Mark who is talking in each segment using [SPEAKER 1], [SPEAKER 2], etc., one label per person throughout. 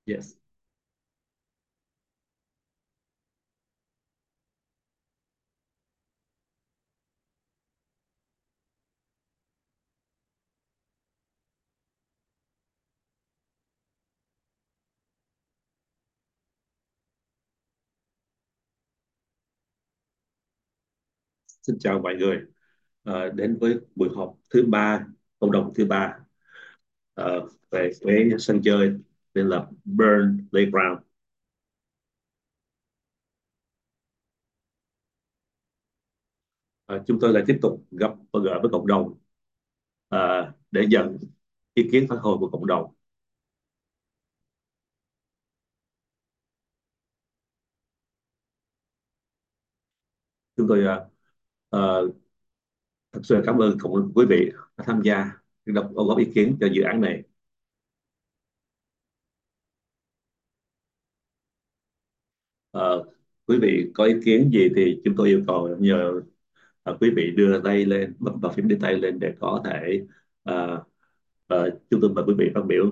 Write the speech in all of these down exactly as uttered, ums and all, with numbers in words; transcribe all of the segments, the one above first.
[SPEAKER 1] Yes. Xin chào mọi người. Ờ, đến với buổi họp thứ ba, cộng đồng thứ ba ờ, về cái sân chơi tên là Burn Playground. Ờ, chúng tôi lại tiếp tục gặp và gỡ với cộng đồng ờ, để nhận ý kiến phản hồi của cộng đồng. Chúng tôi ờ, ờ, thật sự cảm ơn cộng quý vị đã tham gia đóng đóng góp ý kiến cho dự án này. Ờ, Quý vị có ý kiến gì thì chúng tôi yêu cầu nhờ ờ, quý vị đưa tay lên, bấm vào phím đưa tay lên để có thể ờ, ờ, chúng tôi mời quý vị phát biểu.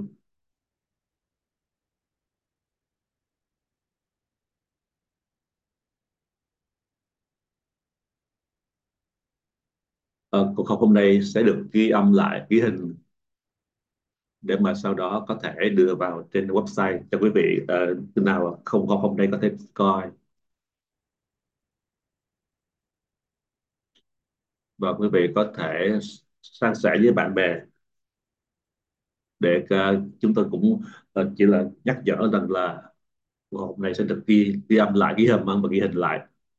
[SPEAKER 1] Ờ, Cuộc họp hôm nay sẽ được ghi âm lại, ghi hình để mà sau đó có thể đưa vào trên website cho quý vị uh, khi nào không họp hôm nay có thể coi, và quý vị có thể san sẻ với bạn bè để ờ, chúng tôi cũng ờ, chỉ là nhắc nhở rằng là cuộc họp này sẽ được ghi ghi âm lại, ghi âm và ghi hình lại.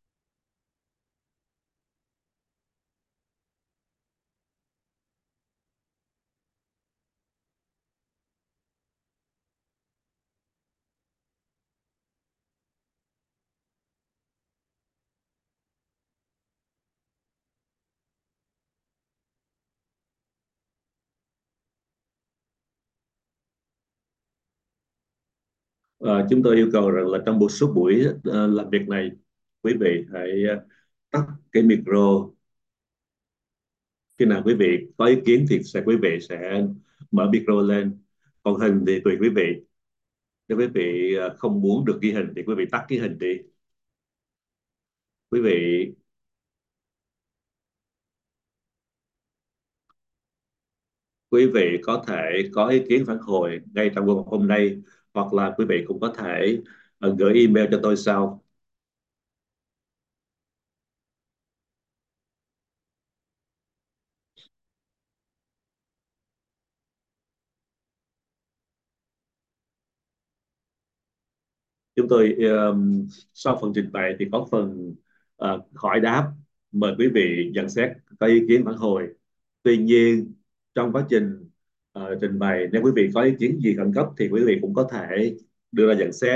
[SPEAKER 1] Ờ, chúng tôi yêu cầu rằng là trong một số buổi ờ, làm việc này, quý vị hãy ờ, tắt cái micro. Khi nào quý vị có ý kiến thì sẽ quý vị sẽ mở micro lên, còn hình thì tùy quý vị. Nếu quý vị ờ, không muốn được ghi hình thì quý vị tắt cái hình đi. Quý vị quý vị có thể có ý kiến phản hồi ngay trong cuộc họp hôm nay, hoặc là quý vị cũng có thể ờ, gửi email cho tôi sau. Chúng tôi um, sau phần trình bày thì có phần ờ, hỏi đáp, mời quý vị nhận xét, có ý kiến phản hồi. Tuy nhiên trong quá trình ờ, trình bày, nếu quý vị có ý kiến gì khẩn cấp thì quý vị cũng có thể đưa ra nhận xét.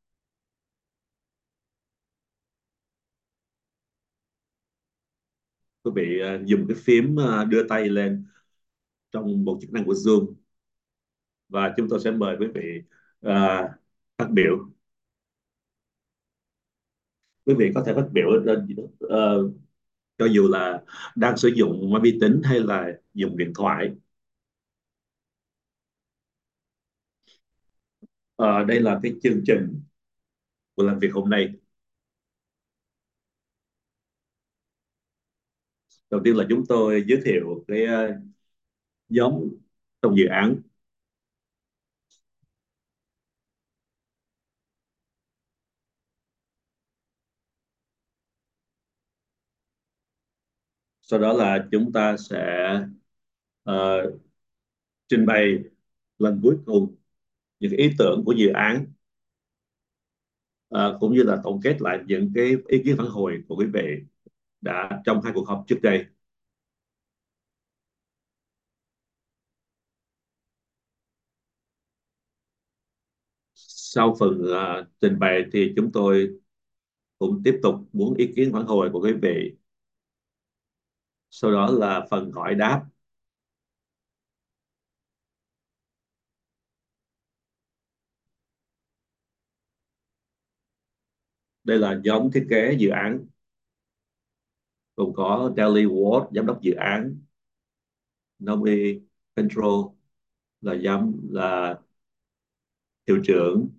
[SPEAKER 1] Quý vị ờ, dùng cái phím ờ, đưa tay lên trong một chức năng của Zoom, và chúng tôi sẽ mời quý vị ờ, phát biểu. Quý vị có thể phát biểu ờ, ờ, cho dù là đang sử dụng máy vi tính hay là dùng điện thoại. Ờ, đây là cái chương trình của làm việc hôm nay. Đầu tiên là chúng tôi giới thiệu cái ờ, nhóm trong dự án. Sau đó là chúng ta sẽ ờ, trình bày lần cuối cùng những ý tưởng của dự án, ờ, cũng như là tổng kết lại những cái ý kiến phản hồi của quý vị đã trong hai cuộc họp trước đây. Sau phần ờ, trình bày thì chúng tôi cũng tiếp tục muốn ý kiến phản hồi của quý vị. Sau đó là phần hỏi đáp. Đây là nhóm thiết kế dự án, gồm có Daily Ward giám đốc dự án, Naomi Control là giám là hiệu trưởng,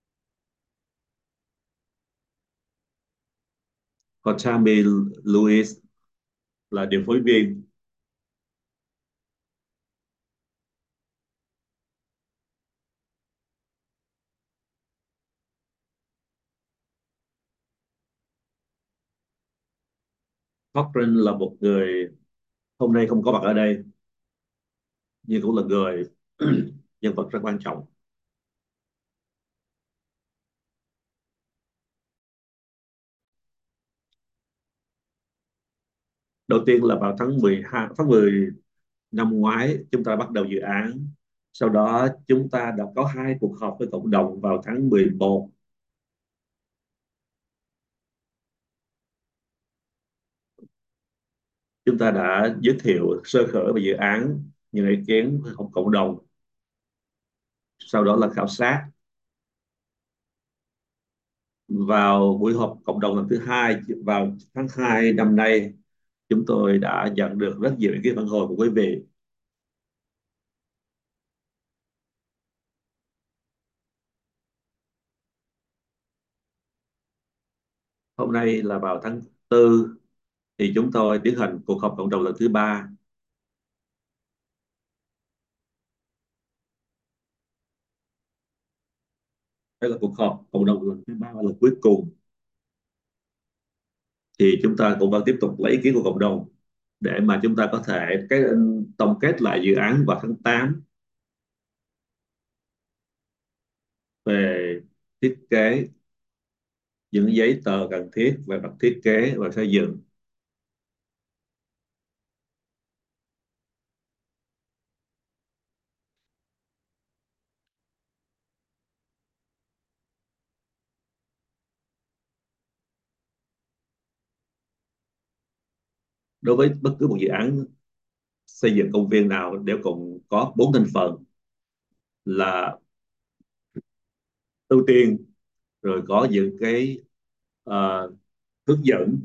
[SPEAKER 1] còn Tammy Lewis là điều phối viên. Cochrane là một người hôm nay không có mặt ở đây, nhưng cũng là người nhân vật rất quan trọng. Đầu tiên là vào tháng mười hai, tháng mười năm ngoái chúng ta bắt đầu dự án. Sau đó chúng ta đã có hai cuộc họp với cộng đồng vào tháng mười một. Chúng ta đã giới thiệu sơ khởi về dự án, những ý kiến của cộng đồng. Sau đó là khảo sát. Vào buổi họp cộng đồng lần thứ hai vào tháng hai năm nay, chúng tôi đã nhận được rất nhiều ý kiến phản hồi của quý vị. Hôm nay là vào tháng tư thì chúng tôi tiến hành cuộc họp cộng đồng lần thứ ba. Đây là cuộc họp cộng đồng lần thứ ba và lần cuối cùng, thì chúng ta cũng vẫn tiếp tục lấy ý kiến của cộng đồng để mà chúng ta có thể cái tổng kết lại dự án vào tháng tám về thiết kế, những giấy tờ cần thiết về mặt thiết kế và xây dựng. Đối với bất cứ một dự án xây dựng công viên nào đều cũng có bốn thành phần là ưu tiên, rồi có những cái ờ, hướng dẫn,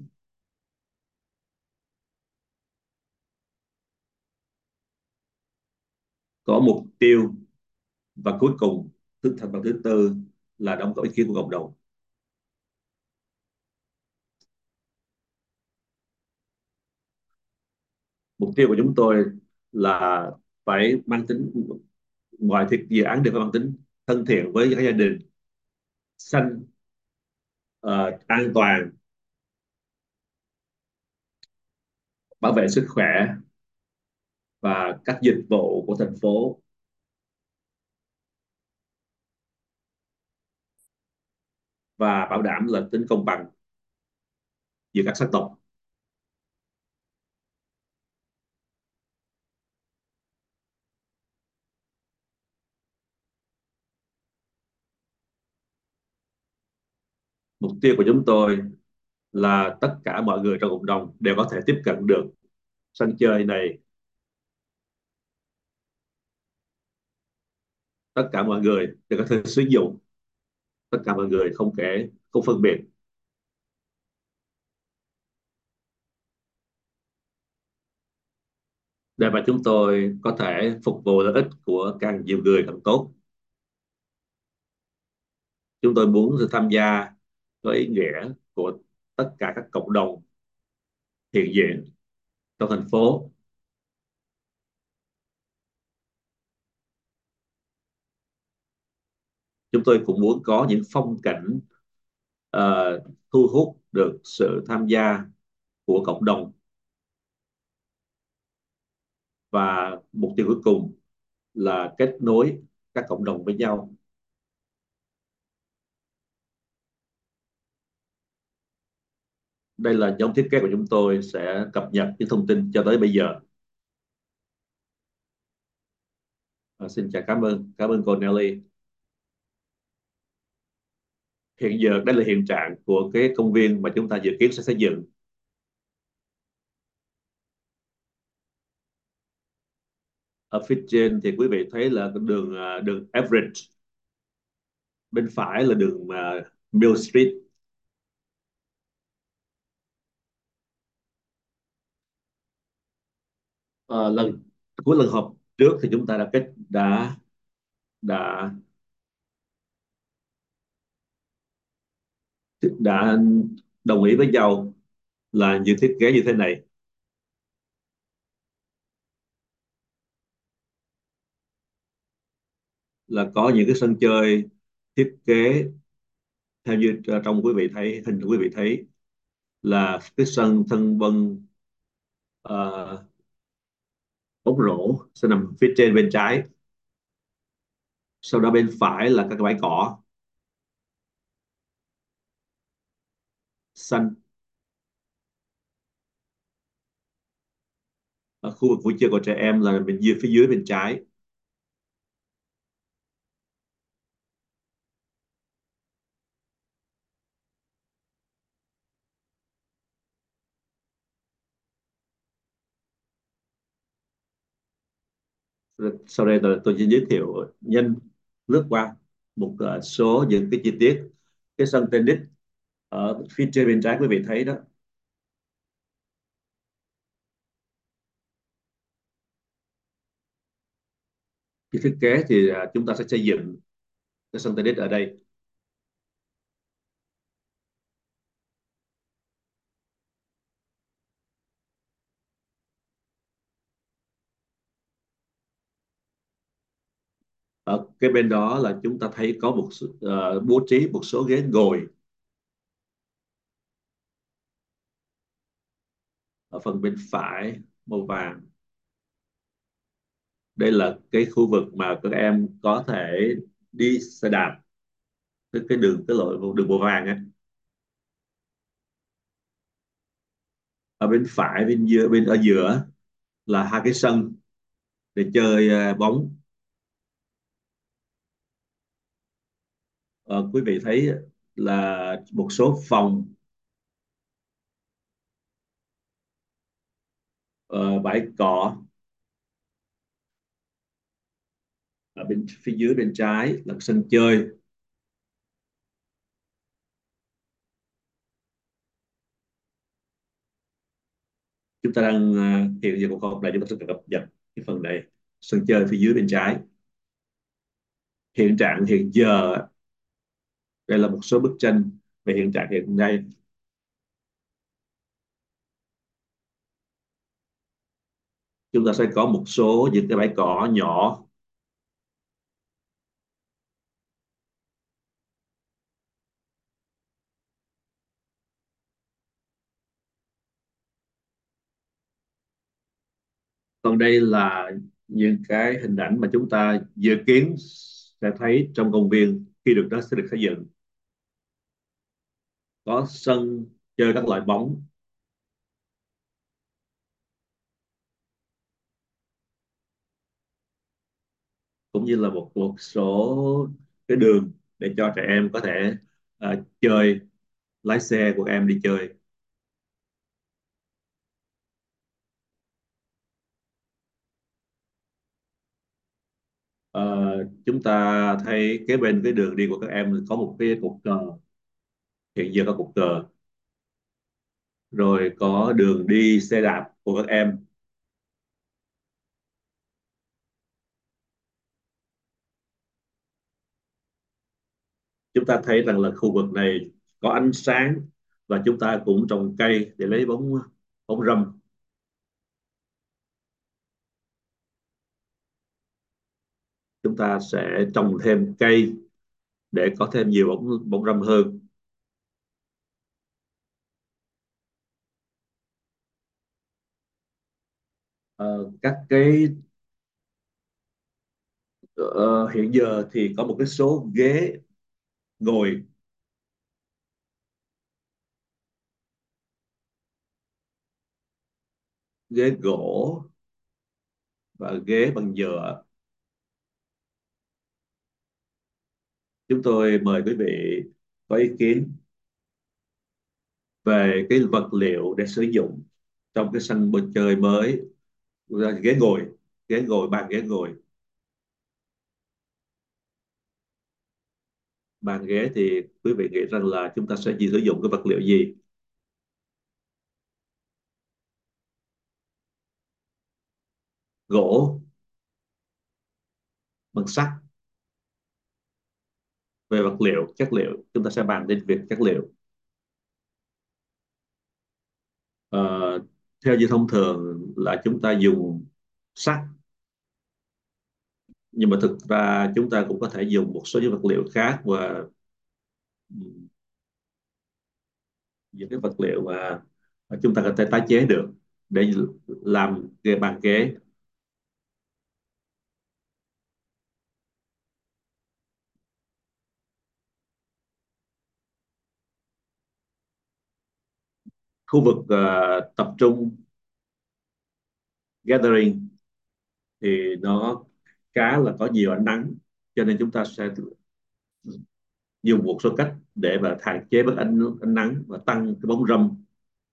[SPEAKER 1] có mục tiêu, và cuối cùng thứ thành phần thứ tư là đóng góp ý kiến của cộng đồng. Mục tiêu của chúng tôi là phải mang tính, ngoài thiết dự án đều phải mang tính thân thiện với các gia đình, xanh, ờ, an toàn, bảo vệ sức khỏe và các dịch vụ của thành phố, và bảo đảm là tính công bằng giữa các sắc tộc. Mục tiêu của chúng tôi là tất cả mọi người trong cộng đồng đều có thể tiếp cận được sân chơi này. Tất cả mọi người đều có thể sử dụng, tất cả mọi người không kể, không phân biệt. Để mà chúng tôi có thể phục vụ lợi ích của càng nhiều người càng tốt, chúng tôi muốn sự tham gia có ý nghĩa của tất cả các cộng đồng hiện diện trong thành phố. Chúng tôi cũng muốn có những phong cảnh ờ, thu hút được sự tham gia của cộng đồng, và mục tiêu cuối cùng là kết nối các cộng đồng với nhau. Đây là nhóm thiết kế của chúng tôi sẽ cập nhật những thông tin cho tới bây giờ. À, xin chào, cảm ơn cảm ơn cô Nelly. Hiện giờ đây là hiện trạng của cái công viên mà chúng ta dự kiến sẽ xây dựng. Ở phía trên thì quý vị thấy là đường à, đường Everett, bên phải là đường uh, Mill Street. Ờ, lần Cuối lần họp trước thì chúng ta đã kết đã đã đã đồng ý với nhau là những thiết kế như thế này, là có những cái sân chơi thiết kế theo như ờ, trong quý vị thấy hình quý vị thấy, là cái sân sân vân uh, bóng rổ sẽ nằm phía trên bên trái, sau đó bên phải là các cái bãi cỏ xanh. Ở khu vực vui chơi của trẻ em là bên dưới phía dưới bên trái. Sau đây tôi, tôi sẽ giới thiệu nhanh lướt qua một ờ, số những cái chi tiết. Cái sân tennis ở phía trên bên trái quý vị thấy đó, khi thiết kế thì à, chúng ta sẽ xây dựng cái sân tennis ở đây. Ở cái bên đó là chúng ta thấy có một số- ờ, bố trí một số ghế ngồi ở phần bên phải màu vàng. Đây là cái khu vực mà các em có thể đi xe đạp, cái cái đường cái lội đường màu vàng á. Ở bên phải bên giữa bên ở giữa là hai cái sân để chơi ờ, bóng. Ờ, quý vị thấy là một số phòng, ờ, bãi cỏ ở bên phía dưới bên trái là sân chơi. Chúng ta đang ờ, hiện giờ cuộc họp này chúng ta sẽ cập nhật cái phần này, sân chơi phía dưới bên trái. Hiện trạng hiện giờ, đây là một số bức tranh về hiện trạng hiện nay. Chúng ta sẽ có một số những cái bãi cỏ nhỏ. Còn đây là những cái hình ảnh mà chúng ta dự kiến sẽ thấy trong công viên khi được nó sẽ được xây dựng. Có sân chơi các loại bóng, cũng như là một một số cái đường để cho trẻ em có thể ờ, chơi, lái xe của em đi chơi. Ờ, chúng ta thấy kế bên cái đường đi của các em có một cái cột cờ, hiện giờ có cột cờ, rồi có đường đi xe đạp của các em. Chúng ta thấy rằng là khu vực này có ánh sáng, và chúng ta cũng trồng cây để lấy bóng bóng râm. Chúng ta sẽ trồng thêm cây để có thêm nhiều bóng bóng râm hơn. Ờ, các cái ờ, hiện giờ thì có một cái số ghế ngồi, ghế gỗ và ghế bằng nhựa. Chúng tôi mời quý vị có ý kiến về cái vật liệu để sử dụng trong cái sân chơi mới. Ghế ngồi, ghế ngồi bàn ghế ngồi. Bàn ghế thì quý vị nghĩ rằng là chúng ta sẽ chỉ sử dụng cái vật liệu gì? Gỗ, bằng sắt. Về vật liệu chất liệu chúng ta sẽ bàn đến việc chất liệu. Theo như thông thường là chúng ta dùng sắt, nhưng mà thực ra chúng ta cũng có thể dùng một số những vật liệu khác, và ừm, những cái vật liệu mà, mà chúng ta có thể tái chế được để làm cái bàn ghế. Khu vực ờ, tập trung gathering thì nó khá là có nhiều ánh nắng, cho nên chúng ta sẽ dùng một số cách để mà hạn chế bớt ánh ánh nắng và tăng cái bóng râm.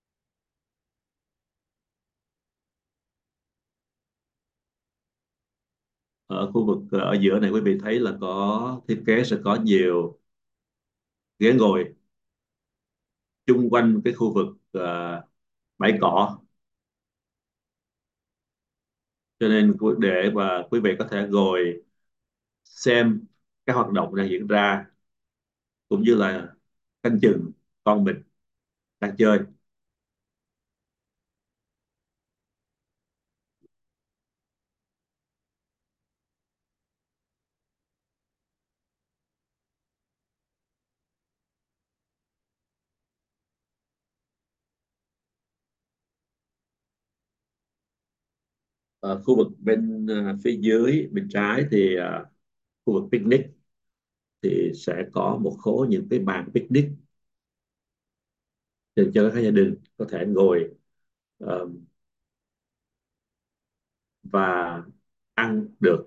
[SPEAKER 1] Ở khu vực ờ, ở giữa này quý vị thấy là có thiết kế sẽ có nhiều ghế ngồi chung quanh cái khu vực ờ, bãi cỏ, cho nên để mà quý vị có thể ngồi xem các hoạt động đang diễn ra, cũng như là canh chừng con mình đang chơi. Ở khu vực bên ờ, phía dưới bên trái thì ờ, khu vực picnic thì sẽ có một khối những cái bàn picnic để cho các gia đình có thể ngồi ờ, và ăn được.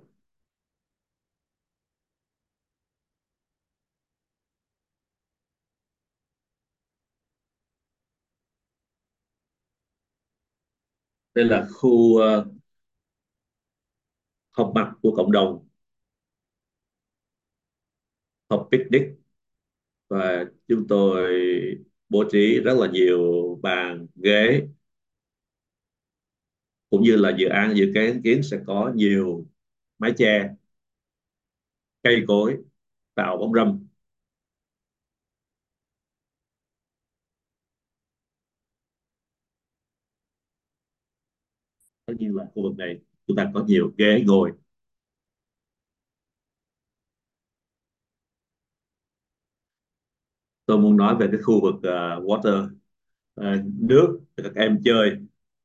[SPEAKER 1] Đây là khu ờ, họp mặt của cộng đồng, họp picnic, và chúng tôi bố trí rất là nhiều bàn ghế, cũng như là dự án dự kiến kiến sẽ có nhiều mái che, cây cối tạo bóng râm. Tất nhiên là khu vực này chúng ta có nhiều ghế ngồi. Tôi muốn nói về cái khu vực ờ, water, ờ, nước cho các em chơi.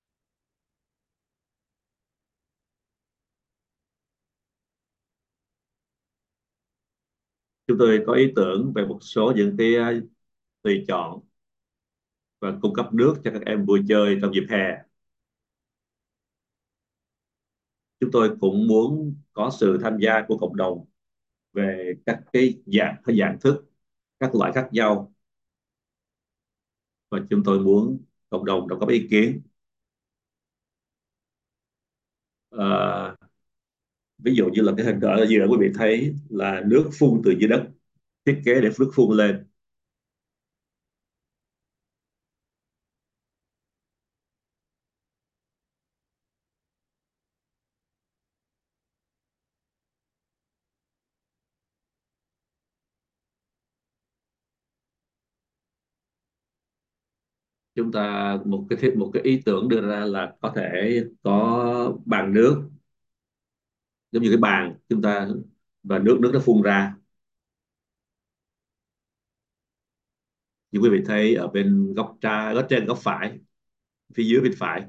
[SPEAKER 1] Chúng tôi có ý tưởng về một số những cái ờ, tùy chọn và cung cấp nước cho các em vui chơi trong dịp hè. Chúng tôi cũng muốn có sự tham gia của cộng đồng về các cái dạng cái dạng thức, các loại khác nhau, và chúng tôi muốn cộng đồng đóng góp ý kiến. Ờ, ví dụ như là cái hình ở giữa quý vị thấy là nước phun từ dưới đất, thiết kế để nước phun lên. Chúng ta một cái thiết một cái ý tưởng đưa ra là có thể có bàn nước, giống như cái bàn chúng ta, và nước nước nó phun ra, như quý vị thấy ở bên góc trái, góc trên, góc phải, phía dưới bên phải.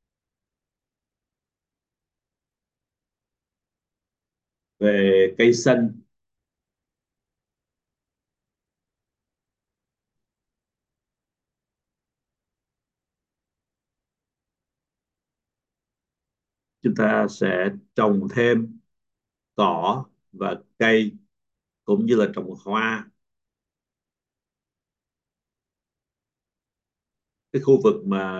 [SPEAKER 1] Về cây xanh, chúng ta sẽ trồng thêm cỏ và cây, cũng như là trồng hoa. Cái khu vực mà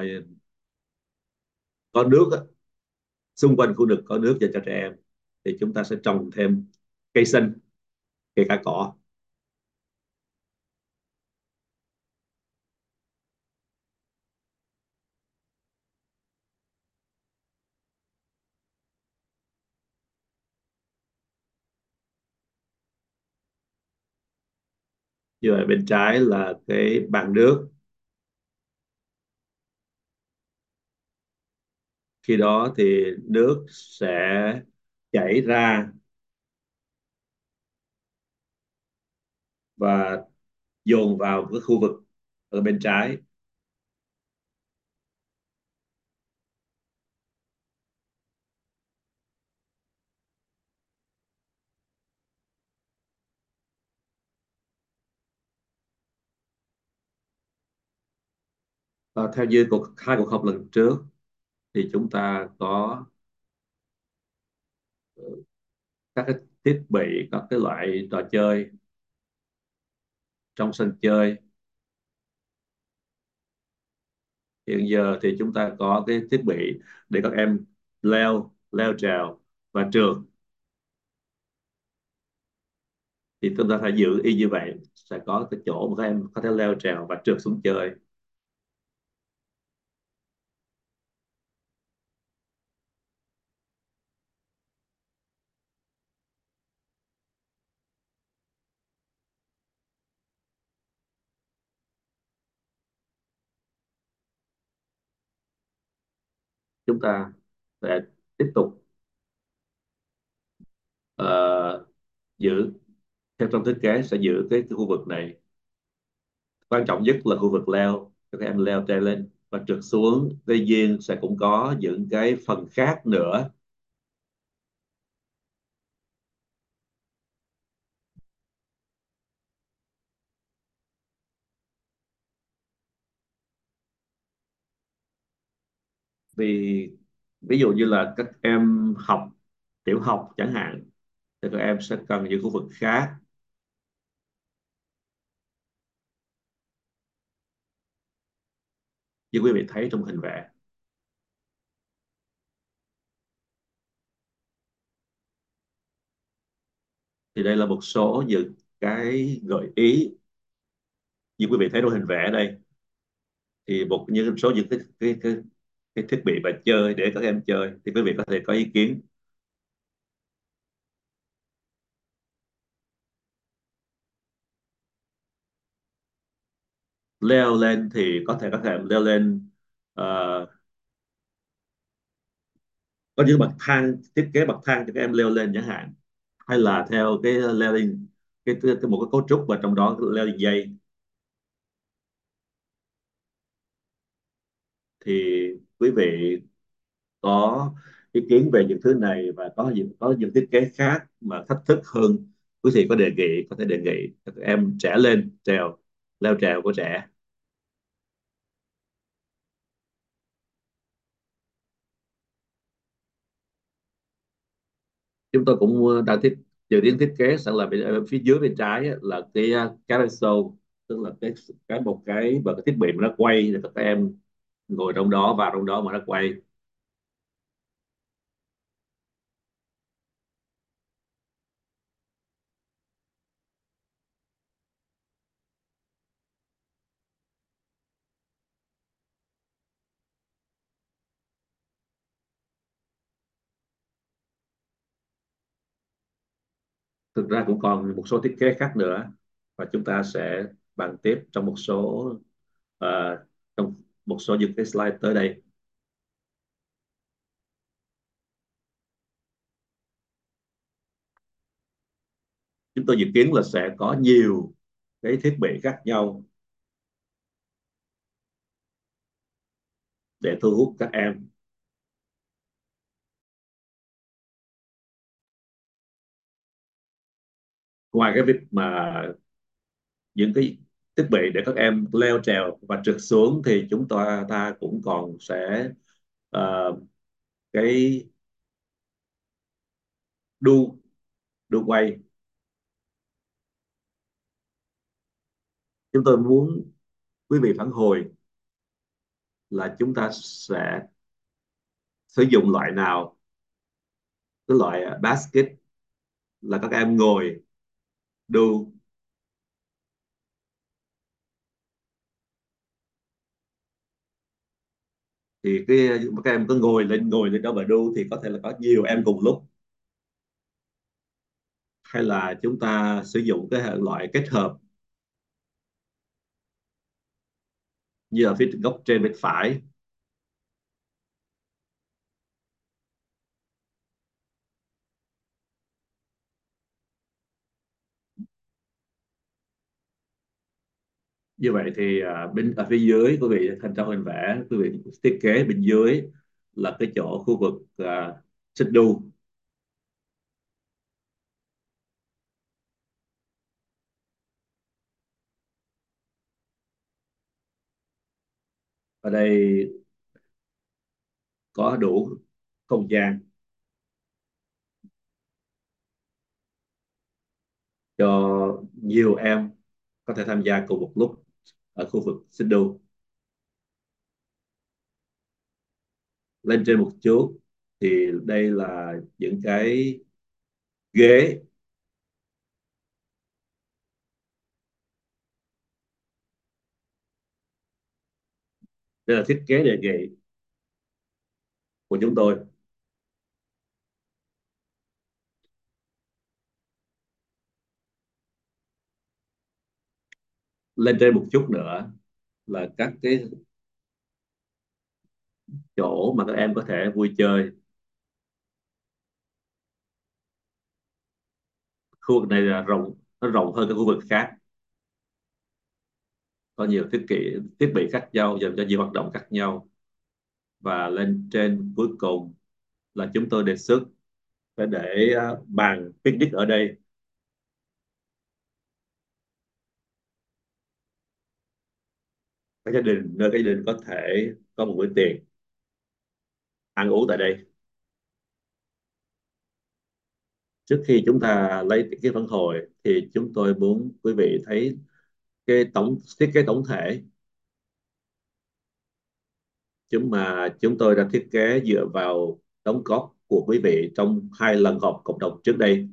[SPEAKER 1] có nước á, xung quanh khu vực có nước dành cho trẻ em, thì chúng ta sẽ trồng thêm cây xanh, kể cả cỏ. Như ở bên trái là cái bàn nước, Khi đó thì nước sẽ chảy ra và dồn vào cái khu vực ở bên trái. Và theo như cuộc hai cuộc họp lần trước thì chúng ta có các cái thiết bị, các cái loại trò chơi trong sân chơi. Hiện giờ thì chúng ta có cái thiết bị để các em leo leo trèo và trượt, thì chúng ta phải giữ y như vậy, sẽ có cái chỗ mà các em có thể leo trèo và trượt xuống chơi. Chúng ta sẽ tiếp tục ờ, giữ, theo trong thiết kế sẽ giữ cái, cái khu vực này. Quan trọng nhất là khu vực leo cho các em leo trèo lên và trượt xuống. Tuy nhiên sẽ cũng có những cái phần khác nữa. Vì ví dụ như là các em học tiểu học chẳng hạn, thì các em sẽ cần những khu vực khác. Như quý vị thấy trong hình vẽ, thì đây là một số những cái gợi ý. Như quý vị thấy trong hình vẽ đây, thì một những số những cái cái cái, cái thiết bị và chơi để các em chơi, thì quý vị có thể có ý kiến. Leo lên thì có thể các em leo lên, ờ, có những bậc thang, thiết kế bậc thang cho các em leo lên chẳng hạn, hay là theo cái leo lên cái, cái, cái một cái cấu trúc và trong đó leo lên dây. Thì quý vị có ý kiến về những thứ này và có những có những thiết kế khác mà thách thức hơn, quý vị có đề nghị, có thể đề nghị cho các em trẻ lên trèo, leo trèo của trẻ. Chúng tôi cũng ờ, đang thiết dự kiến thiết kế sẽ là bên, ở phía dưới bên trái á, là cái uh, carousel, tức là cái cái một cái và cái thiết bị mà nó quay để các em ngồi trong đó, vào trong đó mà nó quay. Thực ra cũng còn một số thiết kế khác nữa, và chúng ta sẽ bàn tiếp trong một số ờ, trong một số những cái slide tới đây. Chúng tôi dự kiến là sẽ có nhiều cái thiết bị khác nhau để thu hút các em. Ngoài cái việc mà những cái thiết bị để các em leo trèo và trượt xuống, thì chúng ta ta cũng còn sẽ ờ, cái đu đu quay. Chúng tôi muốn quý vị phản hồi là chúng ta sẽ sử dụng loại nào. Cái loại ờ, basket là các em ngồi đu, thì cái các em cứ ngồi lên ngồi lên đó và đu thì có thể là có nhiều em cùng lúc, hay là chúng ta sử dụng cái hệ loại kết hợp như ở phía góc trên bên phải. Như vậy thì à, bên ở phía dưới quý vị thành trong hình vẽ, quý vị thiết kế bên dưới là cái chỗ khu vực à, xích đu. Ở đây có đủ không gian cho nhiều em có thể tham gia cùng một lúc ở khu vực xích đu. Lên trên một chút thì đây là những cái ghế. Đây là thiết kế đề nghị của chúng tôi. Lên trên một chút nữa là các cái chỗ mà các em có thể vui chơi. Khu vực này là rộng, nó rộng hơn các khu vực khác, có nhiều thiết kỷ thiết bị khác nhau dành cho nhiều hoạt động khác nhau. Và lên trên cuối cùng là chúng tôi đề xuất phải để uh, bàn picnic ở đây. Các gia đình, nơi các gia đình có thể có một bữa tiệc ăn uống tại đây. Trước khi chúng ta lấy cái phản hồi thì chúng tôi muốn quý vị thấy cái tổng thiết kế tổng thể chúng mà chúng tôi đã thiết kế dựa vào đóng góp của quý vị trong hai lần họp cộng đồng trước đây.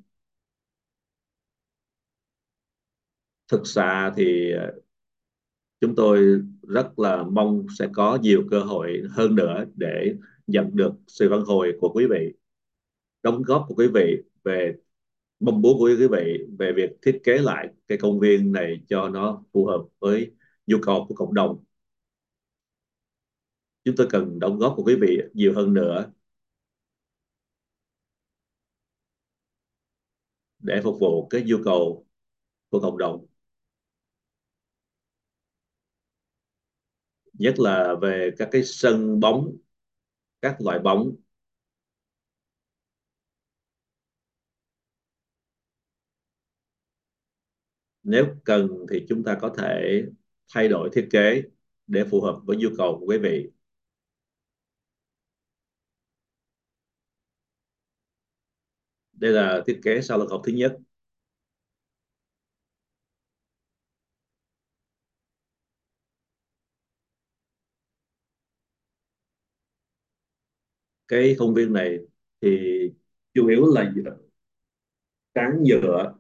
[SPEAKER 1] Thực ra thì ờ, chúng tôi rất là mong sẽ có nhiều cơ hội hơn nữa để nhận được sự phản hồi của quý vị, đóng góp của quý vị về mong muốn của quý vị về việc thiết kế lại cái công viên này cho nó phù hợp với nhu cầu của cộng đồng. Chúng tôi cần đóng góp của quý vị nhiều hơn nữa để phục vụ cái nhu cầu của cộng đồng, nhất là về các cái sân bóng, các loại bóng. Nếu cần thì chúng ta có thể thay đổi thiết kế để phù hợp với nhu cầu của quý vị. Đây là thiết kế sau lần học thứ nhất. Cái công viên này thì chủ yếu là tráng nhựa.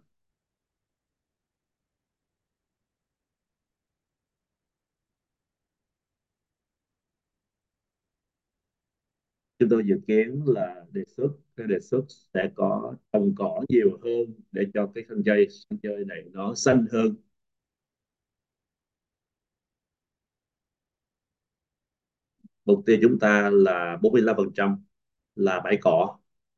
[SPEAKER 1] Chúng tôi dự kiến là đề xuất cái đề xuất sẽ có trồng cỏ nhiều hơn để cho cái sân chơi sân chơi này nó xanh hơn. Mục tiêu chúng ta là bốn mươi lăm phần trăm là bãi cỏ.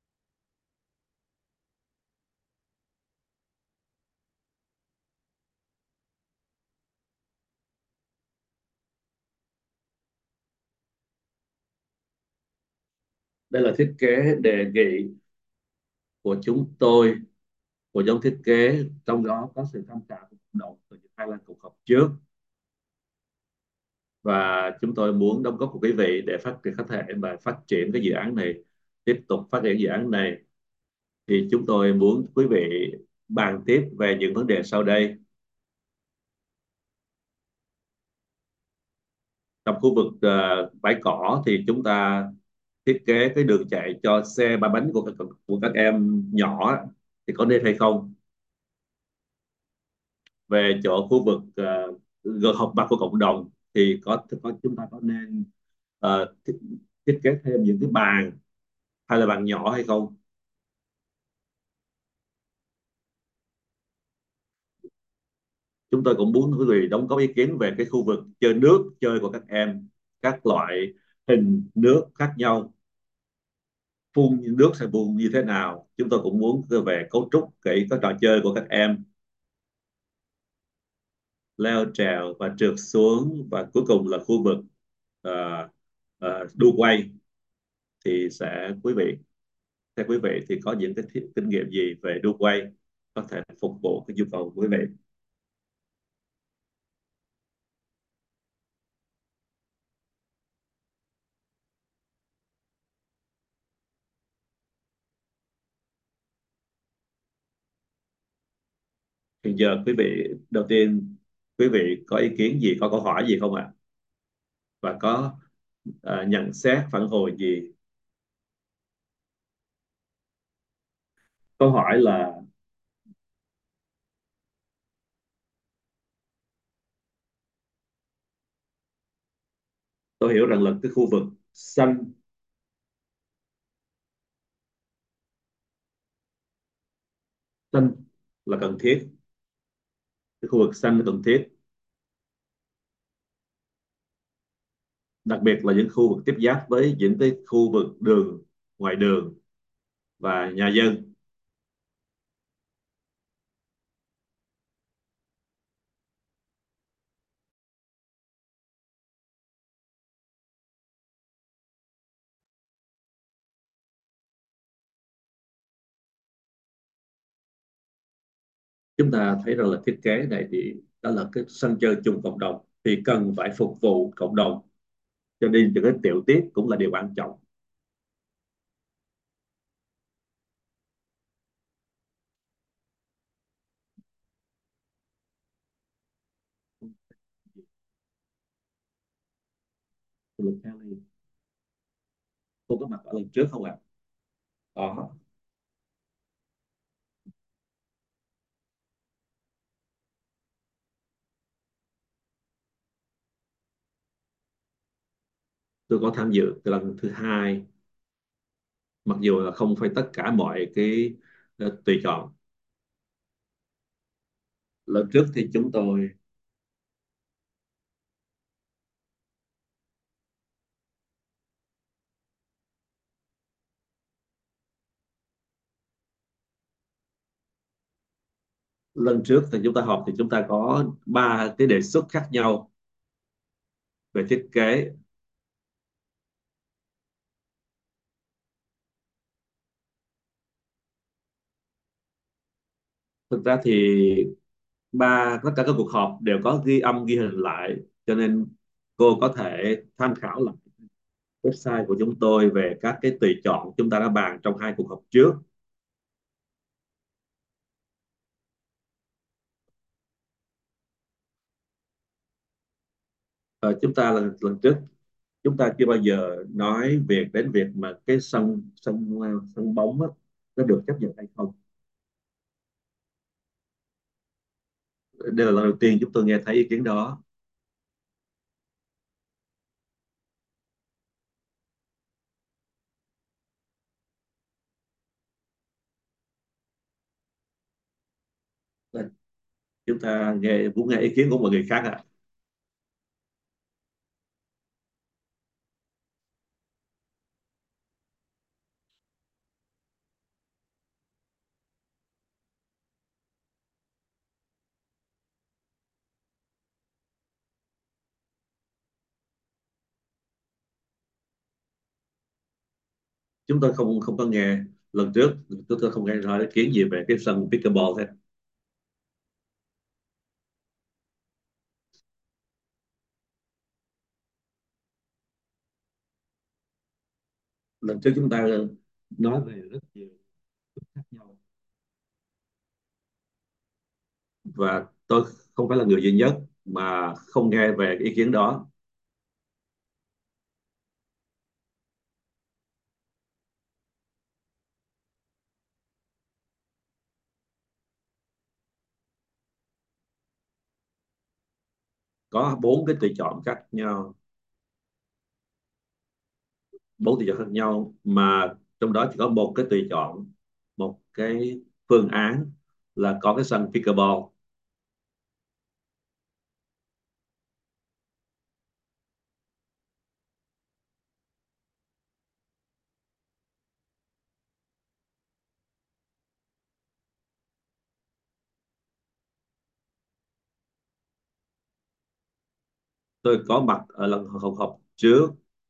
[SPEAKER 1] Đây là thiết kế đề nghị của chúng tôi, của nhóm thiết kế, trong đó có sự tham gia của cộng đồng từ những hai lần cuộc họp trước. Và chúng tôi muốn đóng góp của quý vị để phát triển, có thể mà phát triển cái dự án này, tiếp tục phát triển dự án này. Thì chúng tôi muốn quý vị bàn tiếp về những vấn đề sau đây. Trong khu vực ờ, bãi cỏ thì chúng ta thiết kế cái đường chạy cho xe ba bánh của các, của các em nhỏ thì có nên hay không? Về chỗ khu vực uh, gần học mặt của cộng đồng thì có, có chúng ta có nên ờ, thiết, thiết kế thêm những cái bàn hay là bàn nhỏ hay không? Chúng tôi cũng muốn quý vị đóng góp ý kiến về cái khu vực chơi nước chơi của các em, các loại hình nước khác nhau, phun nước sẽ phun như thế nào. Chúng tôi cũng muốn về cấu trúc cái các trò chơi của các em. leo trèo và trượt xuống, và cuối cùng là khu vực ờ, ờ, đu quay, thì sẽ quý vị theo quý vị thì có những cái thi- kinh nghiệm gì về đu quay có thể phục vụ cái nhu cầu của quý vị? Hiện giờ quý vị đầu tiên, quý vị có ý kiến gì, có câu hỏi gì không ạ? Và có ờ, nhận xét phản hồi gì? Câu hỏi là tôi hiểu rằng là cái khu vực xanh xanh là cần thiết, cái khu vực xanh là cần thiết, đặc biệt là những khu vực tiếp giáp với những cái khu vực đường, ngoài đường và nhà dân. Chúng ta thấy rằng là thiết kế này thì đó là cái sân chơi chung cộng đồng, thì cần phải phục vụ cộng đồng, cho nên những cái tiểu tiết cũng là điều quan trọng. Philip Kelly, cô có mặt ở lần trước không ạ? Có. Tôi có tham dự cái lần thứ hai, mặc dù là không phải tất cả mọi cái ờ, tùy chọn. Lần trước thì chúng tôi lần trước thì chúng ta họp thì chúng ta có ba cái đề xuất khác nhau về thiết kế. Thực ra thì ba tất cả các cuộc họp đều có ghi âm ghi hình lại, cho nên cô có thể tham khảo lại website của chúng tôi về các cái tùy chọn chúng ta đã bàn trong hai cuộc họp trước. Ờ, chúng ta lần lần trước chúng ta chưa bao giờ nói việc đến việc mà cái sân sân sân bóng á, nó được chấp nhận hay không. Đây là lần đầu tiên chúng tôi nghe thấy ý kiến đó. Chúng ta nghe muốn nghe ý kiến của mọi người khác ạ. Chúng tôi không không có nghe lần trước, chúng tôi không nghe nói ý kiến gì về cái sân pickleball thế. Lần trước chúng ta nói về rất nhiều khác nhau, và tôi không phải là người duy nhất mà không nghe về cái ý kiến đó. Có bốn cái tùy chọn khác nhau, bốn tùy chọn khác nhau mà trong đó chỉ có một cái tùy chọn, một cái phương án là có cái sân pickleball. Tôi có mặt ở lần học học trước.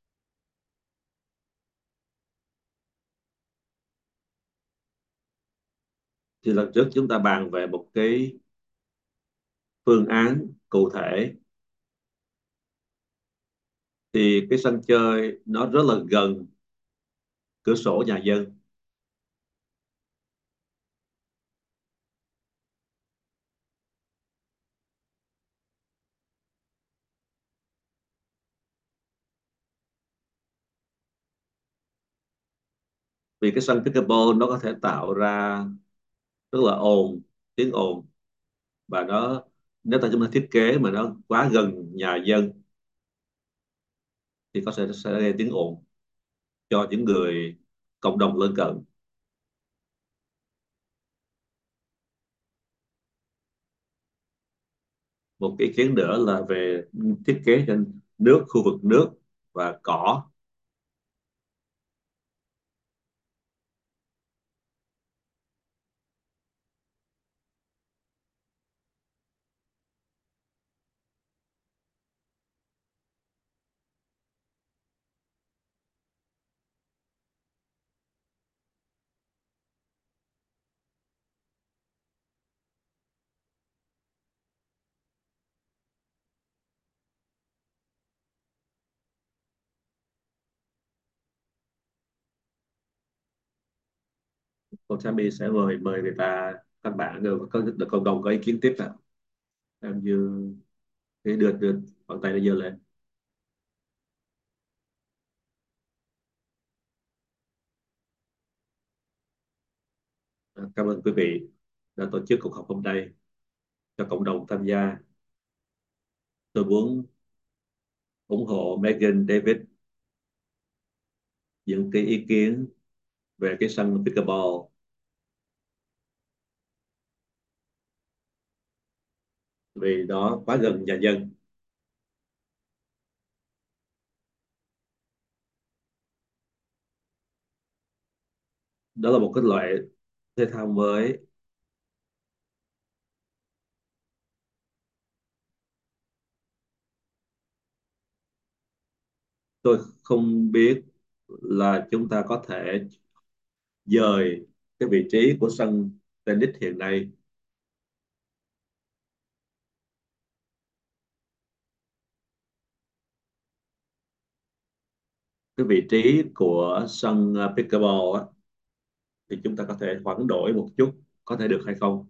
[SPEAKER 1] Thì lần trước chúng ta bàn về một cái phương án cụ thể, thì cái sân chơi nó rất là gần cửa sổ nhà dân. Vì cái sân pickleball nó có thể tạo ra rất là ồn, tiếng ồn, và nó, nếu ta chúng ta thiết kế mà nó quá gần nhà dân thì có thể sẽ gây tiếng ồn cho những người cộng đồng lân cận. Một cái ý kiến nữa là về thiết kế cho nước, khu vực nước và cỏ. Cô Sammy sẽ mời mời người ta, các bạn đều có được cộng đồng có ý kiến tiếp nào. Em như cái đưa đưa bàn tay nó giơ lên. À, cảm ơn quý vị đã tổ chức cuộc họp hôm nay cho cộng đồng tham gia. Tôi muốn ủng hộ Megan David những cái ý kiến về cái sân pickleball, vì đó quá gần nhà dân. Đó là một cái loại thể thao mới. Tôi không biết là chúng ta có thể dời cái vị trí của sân tennis hiện nay, cái vị trí của sân uh, pickleball á, thì chúng ta có thể hoán đổi một chút, có thể được hay không?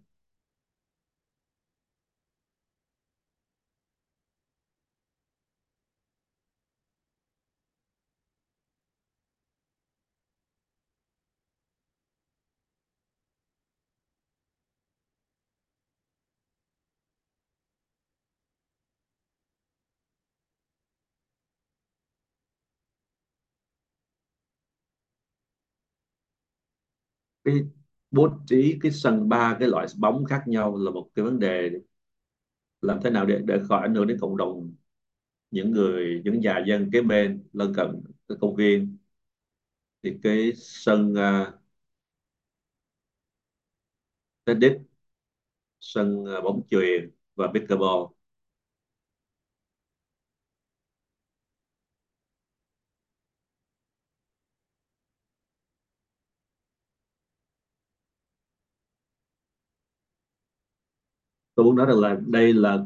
[SPEAKER 1] Cái bố trí cái sân ba cái loại bóng khác nhau là một cái vấn đề. Làm thế nào để để khỏi ảnh hưởng đến cộng đồng, những người, những nhà dân kế bên lân cận cái công viên? Thì cái sân uh, tennis, sân uh, bóng chuyền và pickleball. Tôi muốn nói rằng là đây là,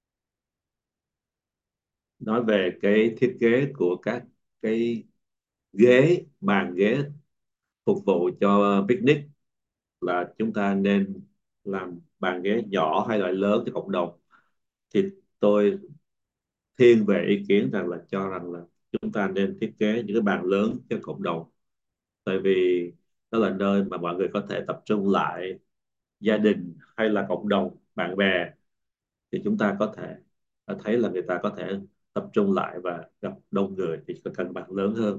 [SPEAKER 1] nói về cái thiết kế của các cái ghế bàn ghế phục vụ cho picnic là chúng ta nên làm bàn ghế nhỏ hay là lớn cho cộng đồng, thì tôi thiên về ý kiến rằng là cho rằng là chúng ta nên thiết kế những cái bàn lớn cho cộng đồng. Tại vì đó là nơi mà mọi người có thể tập trung lại, gia đình hay là cộng đồng bạn bè, thì chúng ta có thể thấy là người ta có thể tập trung lại và gặp đông người thì có cần bàn lớn hơn.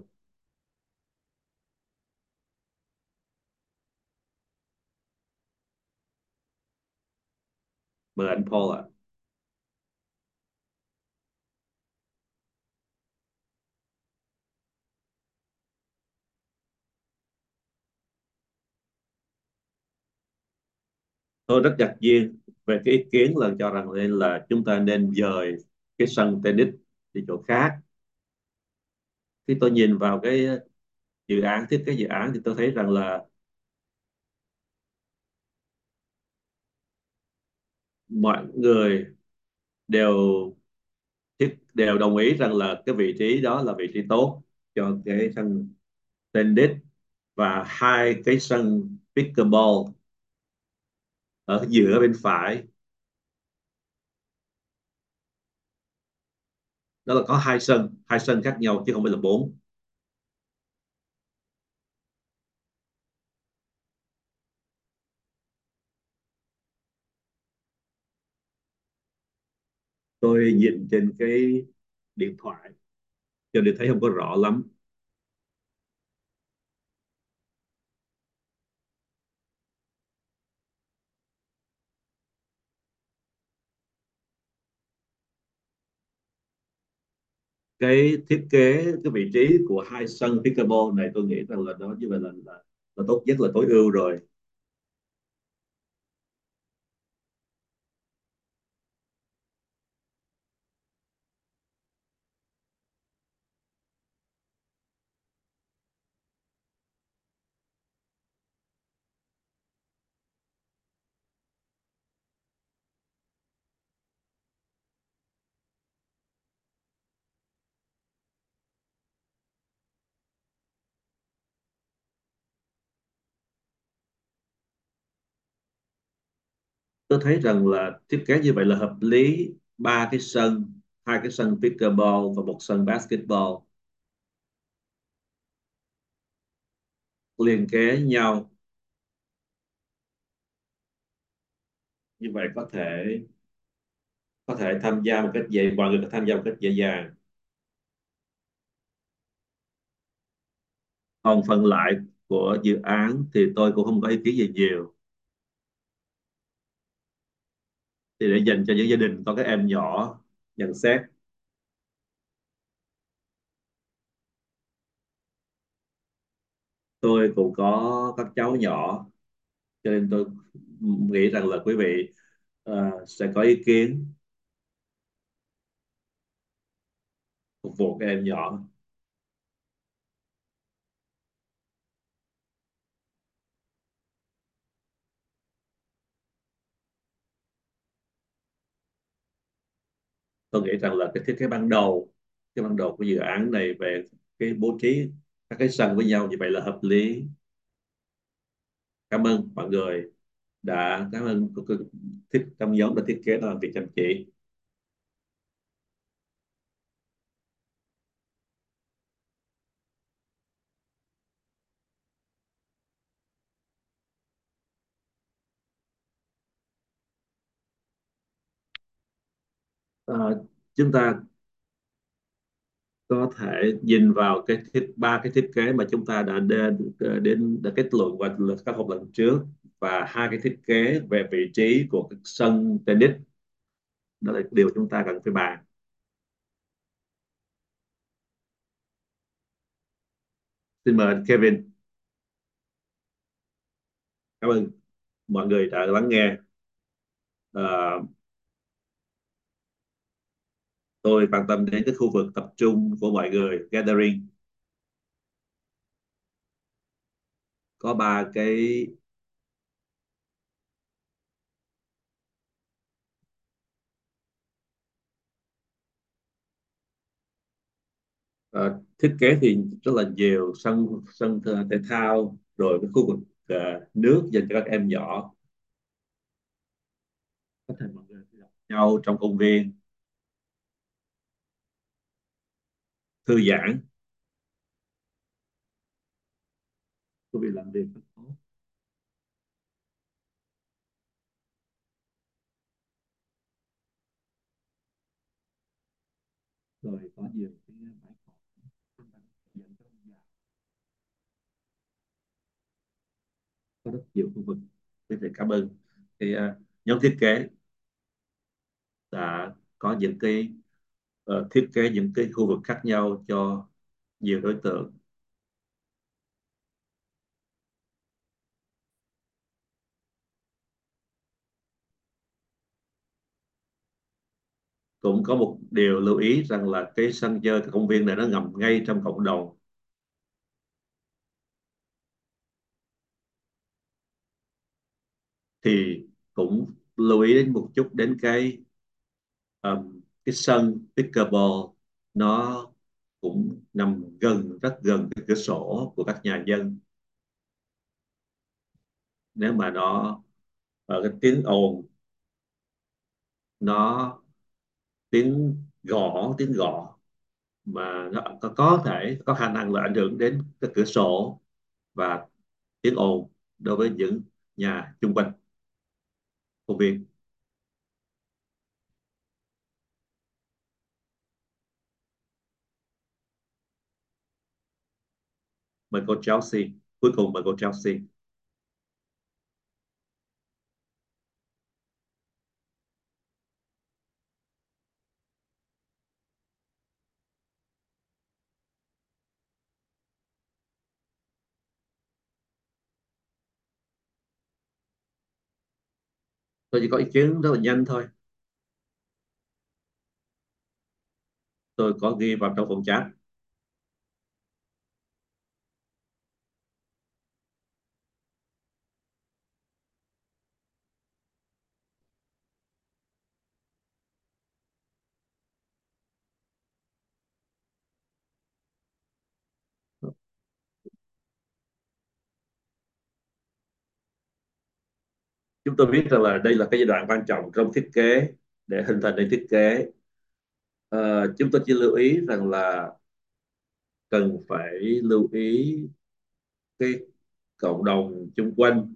[SPEAKER 1] Mời anh Paul ạ. Tôi rất ngạc nhiên về cái ý kiến là cho rằng nên là chúng ta nên dời cái sân tennis đi chỗ khác. Khi tôi nhìn vào cái dự án thiết kế dự án thì tôi thấy rằng là mọi người đều thiết đều đồng ý rằng là cái vị trí đó là vị trí tốt cho cái sân tennis, và hai cái sân pickleball ở giữa bên phải. Đó là có hai sân hai sân khác nhau chứ không phải là bốn. Tôi nhìn trên cái điện thoại cho nên thấy không có rõ lắm. Cái thiết kế cái vị trí của hai sân pickleball này tôi nghĩ rằng là đó như vậy là, là, là tốt nhất, là tối ưu rồi. Tôi thấy rằng là thiết kế như vậy là hợp lý. Ba cái sân, hai cái sân pickleball và một sân basketball liên kế nhau, như vậy có thể có thể tham gia một cách dễ mọi người có tham gia một cách dễ dàng. Còn phần lại của dự án thì tôi cũng không có ý kiến gì nhiều, thì để dành cho những gia đình có các em nhỏ nhận xét. Tôi cũng có các cháu nhỏ cho nên tôi nghĩ rằng là quý vị ờ, sẽ có ý kiến phục vụ các em nhỏ. Tôi nghĩ rằng là cái thiết kế ban đầu cái ban đầu của dự án này về cái bố trí các cái sân với nhau như vậy là hợp lý. Cảm ơn mọi người đã cảm ơn thiết trong nhóm đã thiết kế, đã làm việc chăm chỉ. Ờ, chúng ta có thể nhìn vào cái thiết ba cái thiết kế mà chúng ta đã đến đến đã kết luận và các họp lần trước, và hai cái thiết kế về vị trí của cái sân tennis, đó là điều chúng ta cần phải bàn. Xin mời anh Kevin. Cảm ơn mọi người đã lắng nghe. Ờ, tôi quan tâm đến cái khu vực tập trung của mọi người gathering. Có ba cái Ờ, Thiết kế thì rất là nhiều sân sân thể thao, rồi cái khu vực ờ, nước dành cho các em nhỏ, có thể mọi người gặp nhau trong công viên, thư giãn, công viên làm việc rất tốt. Rồi có nhiều cái bãi cỏ dành cho ông già, có rất nhiều khu vực. Tôi phải cảm ơn cái ờ, nhóm thiết kế đã có những cái ờ, thiết kế những cái khu vực khác nhau cho nhiều đối tượng. Cũng có một điều lưu ý rằng là cái sân chơi, cái công viên này nó nằm ngay trong cộng đồng, thì cũng lưu ý đến một chút đến cái ờm, cái sân pickleball. Nó cũng nằm gần, rất gần cái cửa sổ của các nhà dân. Nếu mà nó ở cái tiếng ồn, nó tiếng gõ tiếng gõ mà nó có, có thể có khả năng là ảnh hưởng đến cái cửa sổ và tiếng ồn đối với những nhà chung quanh công viên. Mời cô Chelsea, cuối cùng mời cô Chelsea. Tôi chỉ có ý kiến rất là nhanh thôi. Tôi có ghi vào trong phòng chat. Chúng tôi biết rằng là đây là cái giai đoạn quan trọng trong thiết kế, để hình thành nên thiết kế. Ờ, chúng tôi chỉ lưu ý rằng là cần phải lưu ý cái cộng đồng chung quanh.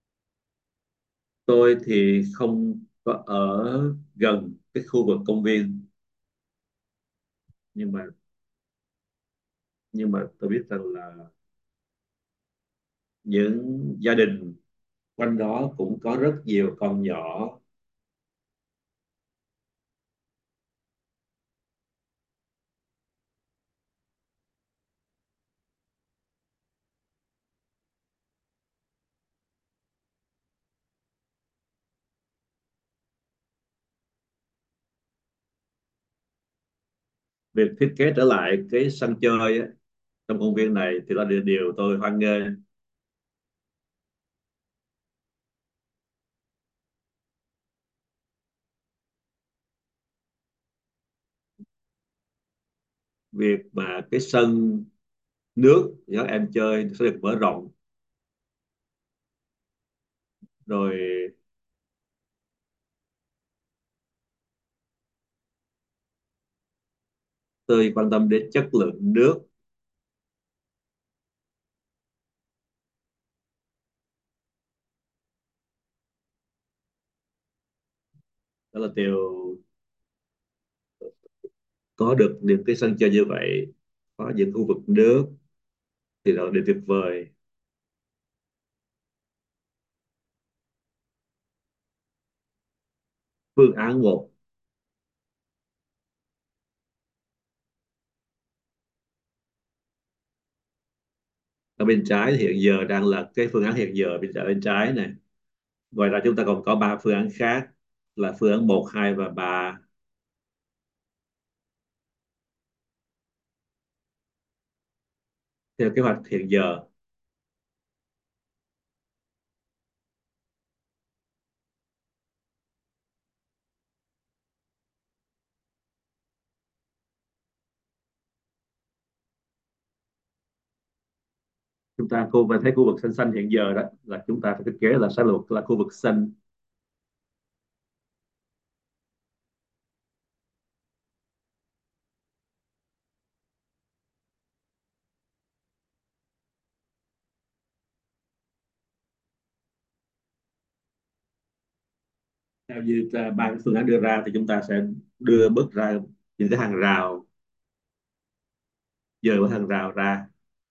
[SPEAKER 1] Tôi thì không có ở gần cái khu vực công viên, nhưng mà nhưng mà tôi biết rằng là những gia đình quanh đó cũng có rất nhiều con nhỏ. Việc thiết kế trở lại cái sân chơi á, trong công viên này thì là điều, điều tôi hoan nghênh. Việc mà cái sân nước để các em chơi sẽ được mở rộng, rồi tôi quan tâm đến chất lượng nước. Đó là điều, có được những cái sân chơi như vậy, có những khu vực nước thì là điều tuyệt vời. Phương án một, ở bên trái thì hiện giờ đang là cái phương án hiện giờ bên trái bên trái này. Ngoài ra chúng ta còn có ba phương án khác, là phương án một, hai và ba. Theo kế hoạch hiện giờ, Chúng ta cô và thấy khu vực xanh xanh hiện giờ đó là chúng ta phải thiết kế là xã luật là khu vực xanh. Theo như à, ban phương án đưa ra thì chúng ta sẽ đưa bước ra những cái hàng rào, dời cái hàng rào ra.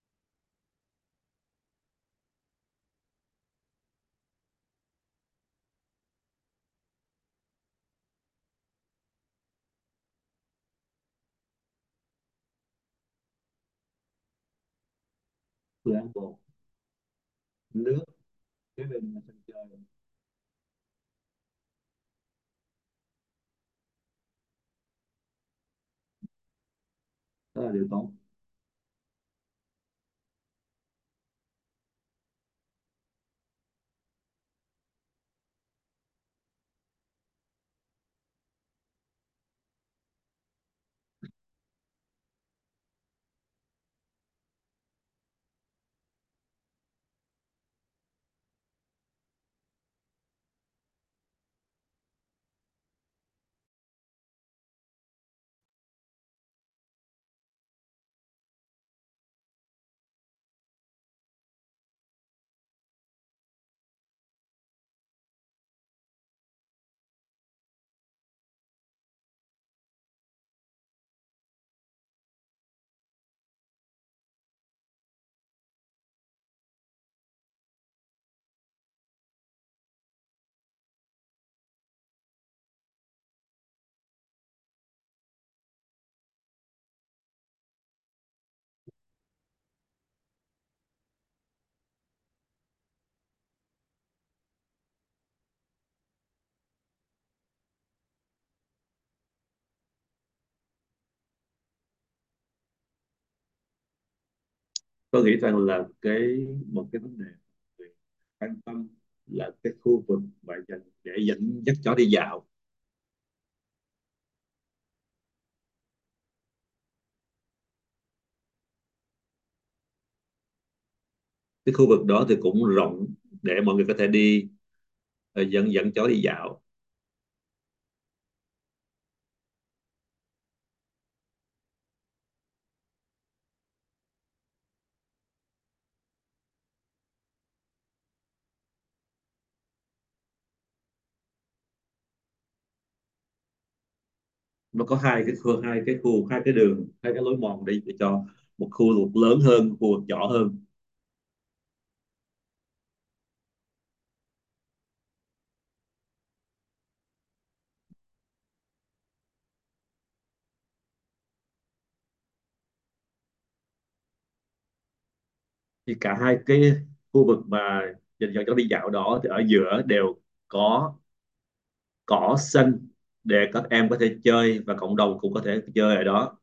[SPEAKER 1] Phương án một, nước kế bên là sân chơi, đó là điều tốt. Tôi nghĩ rằng là cái một cái vấn đề quan tâm là cái khu vực mà dành để dẫn dắt chó đi dạo. Cái khu vực đó thì cũng rộng để mọi người có thể đi, ờ, dẫn dẫn chó đi dạo. Nó có hai cái khu hai cái khu hai cái đường, hai cái lối mòn đi để cho một khu vực lớn hơn, khu vực nhỏ hơn. Thì cả hai cái khu vực mà dành cho đi dạo đó thì ở giữa đều có cỏ xanh để các em có thể chơi và cộng đồng cũng có thể chơi ở đó.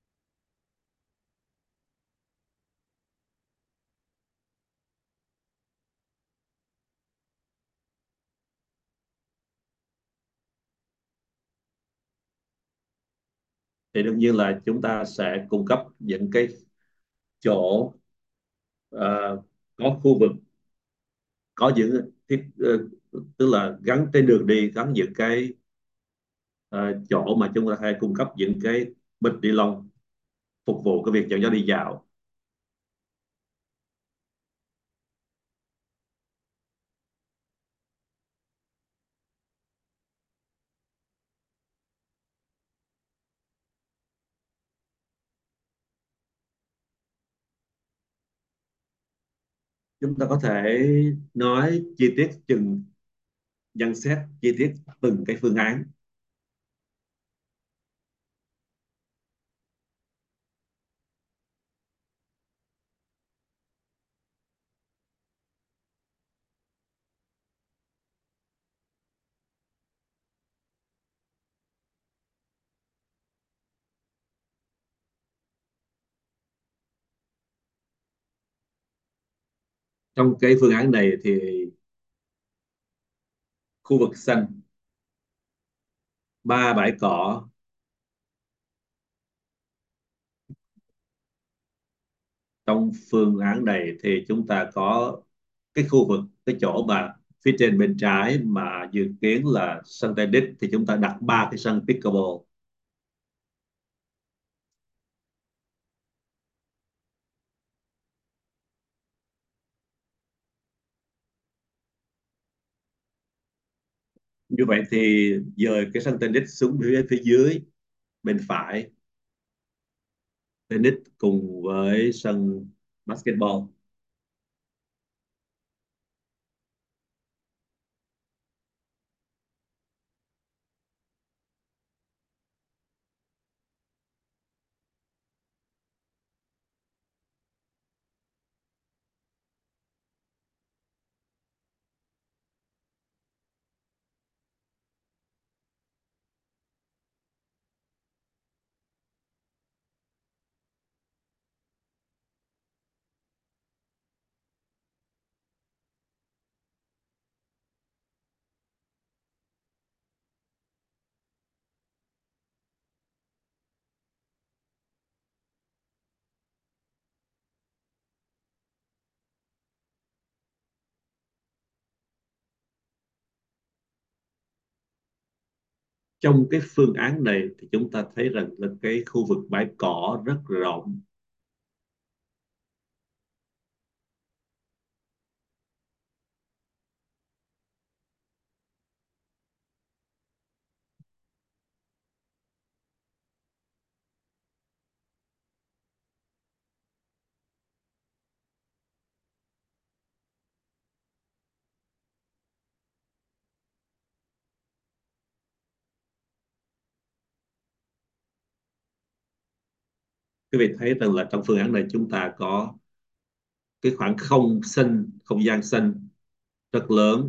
[SPEAKER 1] Thì đương nhiên là chúng ta sẽ cung cấp những cái chỗ, ờ, có khu vực, có những thiết ờ, tức là gắn trên đường đi, gắn những cái ờ, chỗ mà chúng ta hay cung cấp những cái bịch ni lông phục vụ cái việc dẫn dắt đi dạo. Chúng ta có thể nói chi tiết chừng, nhận xét chi tiết từng cái phương án. Trong cái phương án này thì khu vực xanh, ba bãi cỏ, trong phương án này thì chúng ta có cái khu vực, cái chỗ mà phía trên bên trái mà dự kiến là sân tennis thì chúng ta đặt ba cái sân pickleball. Như vậy thì dời cái sân tennis xuống phía phía dưới bên phải, tennis cùng với sân basketball. Trong cái phương án này thì chúng ta thấy rằng là cái khu vực bãi cỏ rất rộng. Quý vị thấy rằng là trong phương án này chúng ta có cái khoảng không sân, không gian sân rất lớn.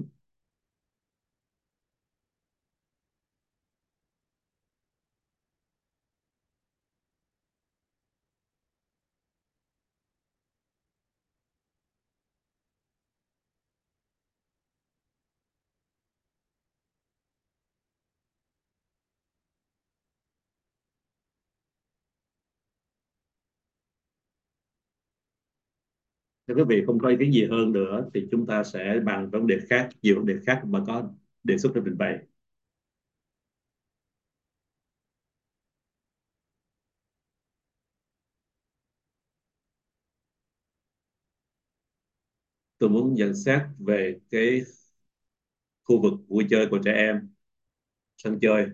[SPEAKER 1] Nếu quý vị không có ý kiến gì hơn nữa thì chúng ta sẽ bàn vấn đề khác, nhiều vấn đề khác mà có đề xuất trong trình bày. Tôi muốn nhận xét về cái khu vực vui chơi của trẻ em, sân chơi.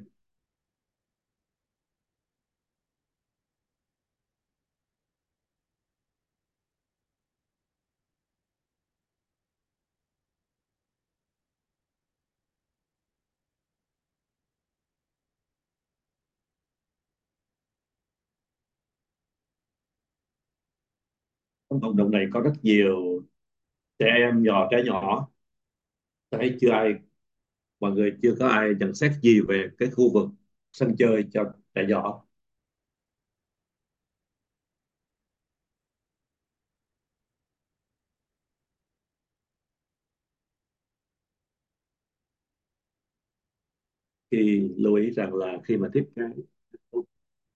[SPEAKER 1] Trong cộng đồng này có rất nhiều trẻ em nhỏ, trẻ nhỏ. Tôi thấy chưa ai, mọi người chưa có ai nhận xét gì về cái khu vực sân chơi cho trẻ nhỏ. Thì lưu ý rằng là khi mà thiết kế, tôi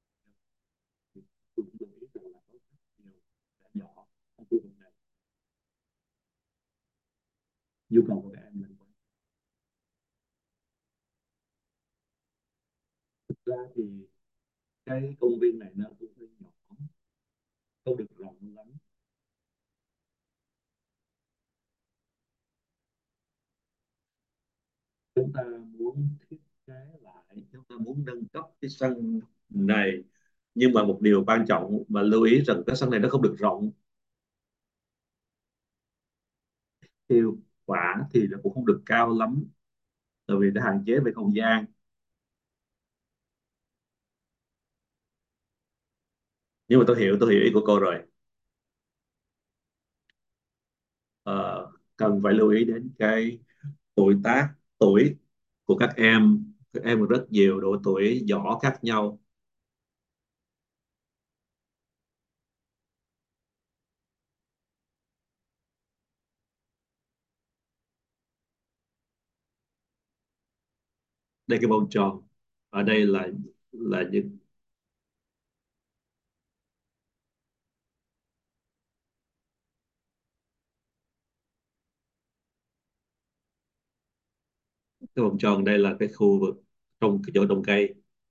[SPEAKER 1] cũng lưu ý rằng là có rất nhiều trẻ nhỏ trong khu vực này, nhu cầu của các em là thực ra thì cái công viên này nó cũng hơi nhỏ, không được rộng lắm. Chúng ta muốn thiết kế lại, chúng ta muốn nâng cấp cái sân này, nhưng mà một điều quan trọng mà lưu ý rằng cái sân này nó không được rộng. Hiệu quả thì nó cũng không được cao lắm, tại vì nó hạn chế về không gian. Nhưng mà tôi hiểu, tôi hiểu ý của cô rồi. Ờ, Cần phải lưu ý đến cái tuổi tác, tuổi của các em. Các em có rất nhiều độ tuổi nhỏ khác nhau. Đây, cái bông tròn ở đây là là những Cái vòng tròn đây là cái khu vực trong cái chỗ trồng cây.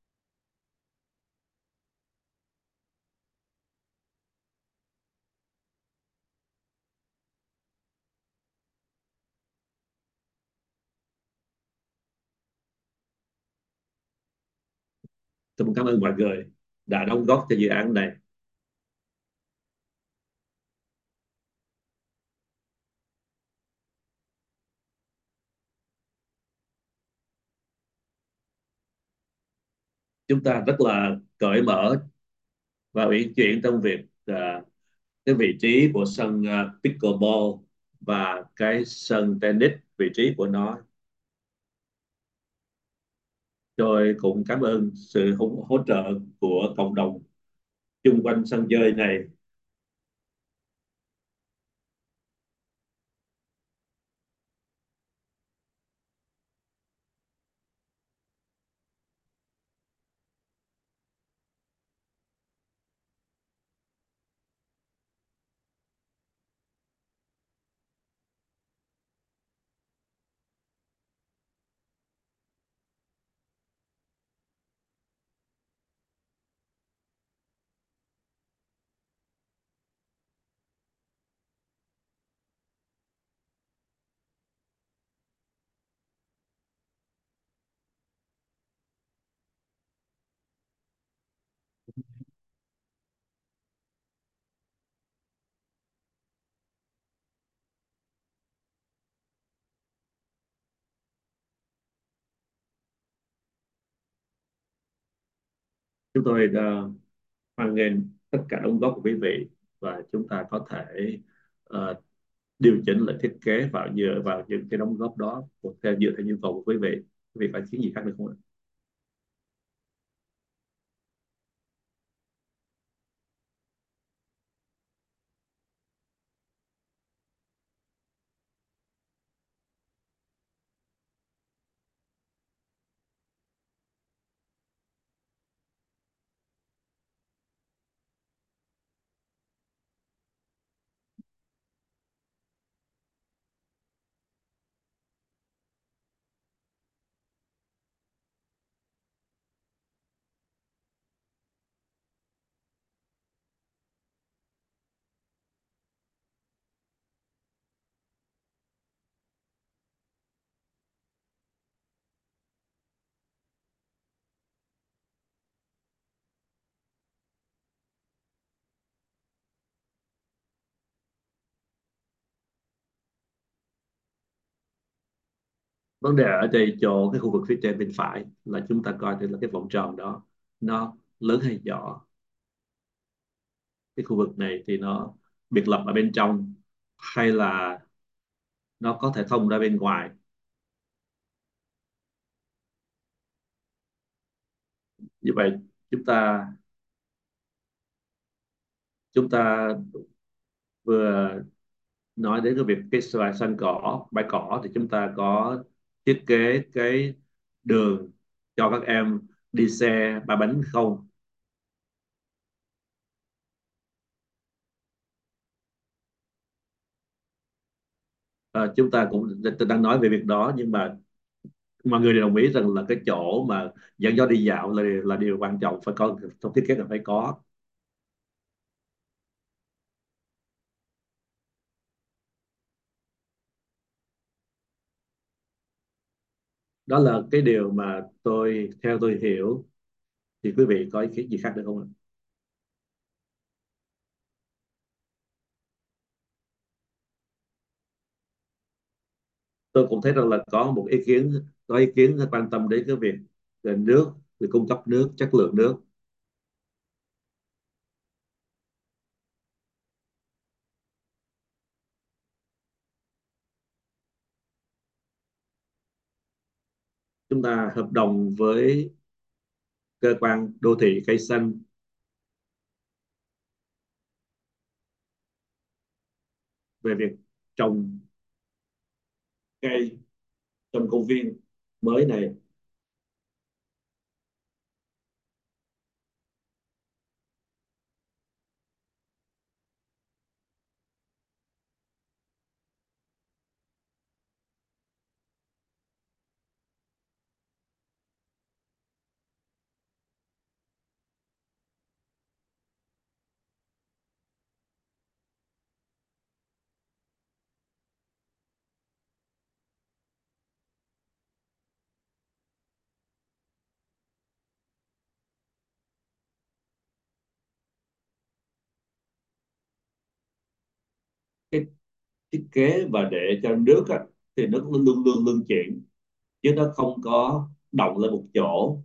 [SPEAKER 1] Tôi muốn cảm ơn mọi người đã đóng góp cho dự án này. Chúng ta rất là cởi mở và uyển chuyển trong việc à, cái vị trí của sân à, pickleball và cái sân tennis, vị trí của nó. Tôi cũng cảm ơn sự hỗ, hỗ trợ của cộng đồng chung quanh sân chơi này. Chúng tôi uh, hoan nghênh tất cả đóng góp của quý vị, và chúng ta có thể ờ, điều chỉnh lại thiết kế vào dựa vào những cái đóng góp đó theo dựa theo nhu cầu của quý vị. Quý vị phải kiến gì khác được không ạ? Vấn đề ở đây chỗ cái khu vực phía trên bên phải là chúng ta coi thử là cái vòng tròn đó nó lớn hay nhỏ. Cái khu vực này thì nó biệt lập ở bên trong, hay là nó có thể thông ra bên ngoài. Như vậy chúng ta chúng ta vừa nói đến cái việc cái sân sân cỏ, bãi cỏ, thì chúng ta có thiết kế cái đường cho các em đi xe ba bánh không? Ờ, chúng ta cũng tôi đang nói về việc đó, nhưng mà mọi người đều đồng ý rằng là cái chỗ mà dẫn gió đi dạo là là điều quan trọng, phải có trong thiết kế là phải có. Đó là cái điều mà tôi theo tôi hiểu, thì quý vị có ý kiến gì khác được không ạ? Tôi cũng thấy rằng là có một ý kiến có ý kiến quan tâm đến cái việc về nước, về cung cấp nước, chất lượng nước. Chúng ta hợp đồng với cơ quan đô thị cây xanh về việc trồng cây trong công viên mới này. cái thiết kế và để cho nước á, thì nó luôn luôn luôn luân chuyển, chứ nó không có động lên một chỗ.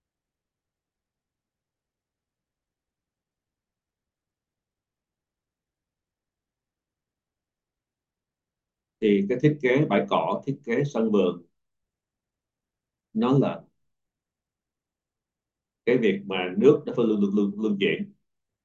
[SPEAKER 1] Thì cái thiết kế bãi cỏ, thiết kế sân vườn, nó là cái việc mà nước nó phải luôn luôn luôn luân chuyển.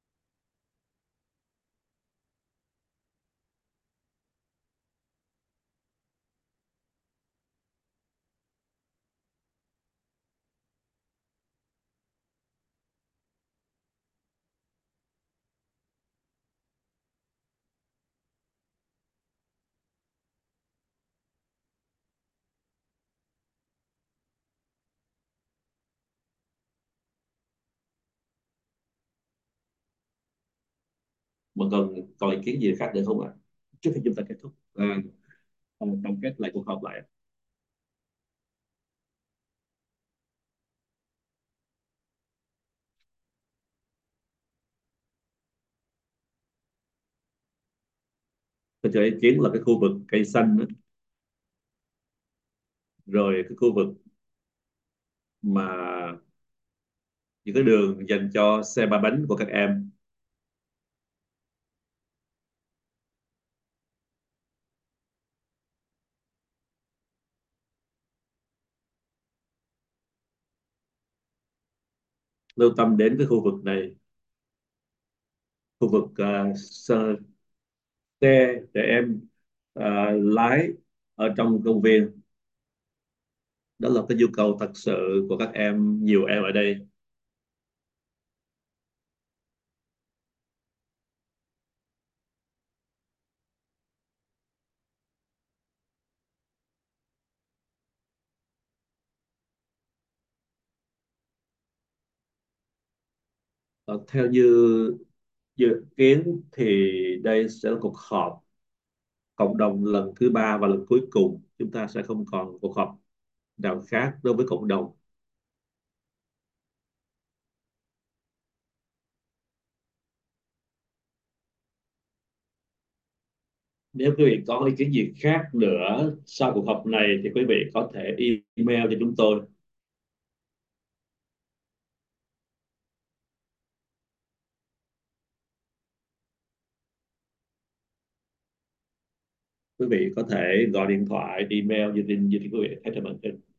[SPEAKER 1] Mà còn còn ý kiến gì khác được không ạ, trước khi chúng ta kết thúc, à, tổng kết lại cuộc họp lại? Tôi cho ý kiến là cái khu vực cây xanh á, rồi cái khu vực mà những cái đường dành cho xe ba bánh của các em, lưu tâm đến cái khu vực này, khu vực uh, xe trẻ em uh, lái ở trong công viên. Đó là cái nhu cầu thật sự của các em, nhiều em ở đây. Ờ, theo như dự kiến thì đây sẽ là cuộc họp cộng đồng lần thứ ba và lần cuối cùng, chúng ta sẽ không còn cuộc họp nào khác đối với cộng đồng. Nếu quý vị có ý kiến gì khác nữa sau cuộc họp này thì quý vị có thể email cho chúng tôi. Quý vị có thể gọi điện thoại, email như tin như thì quý vị thấy trên màn hình.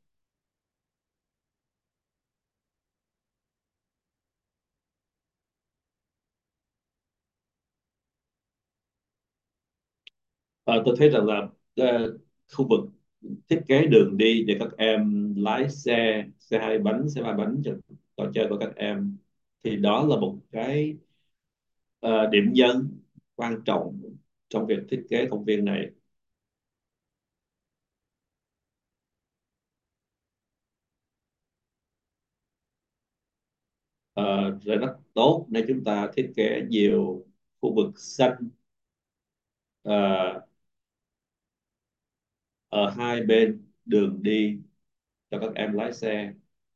[SPEAKER 1] Ờ, tôi thấy rằng là ờ, khu vực thiết kế đường đi để các em lái xe, xe hai bánh, xe ba bánh cho trò chơi của các em, thì đó là một cái ờ, điểm nhấn quan trọng trong việc thiết kế công viên này. Ờ, Rồi rất tốt nên chúng ta thiết kế nhiều khu vực xanh ờ, ở hai bên đường đi cho các em lái xe.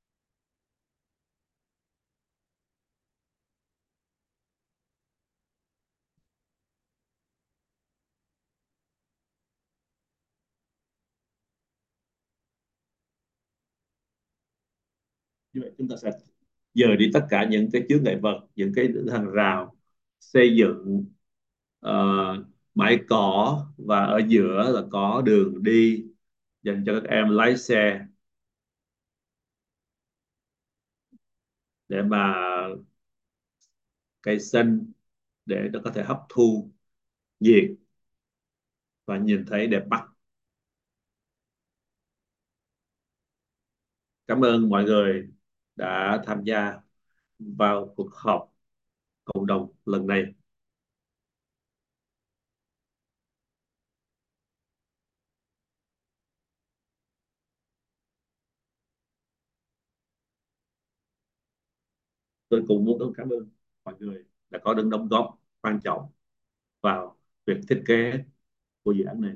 [SPEAKER 1] Như vậy chúng ta sẽ dời đi tất cả những cái chướng ngại vật, những cái hàng rào, xây dựng ờ, bãi cỏ, và ở giữa là có đường đi dành cho các em lái xe, để mà cây xanh để nó có thể hấp thu nhiệt và nhìn thấy đẹp mắt. Cảm ơn mọi người đã tham gia vào cuộc họp cộng đồng lần này. Tôi cũng muốn cảm ơn mọi người đã có những đóng góp quan trọng vào việc thiết kế của dự án này.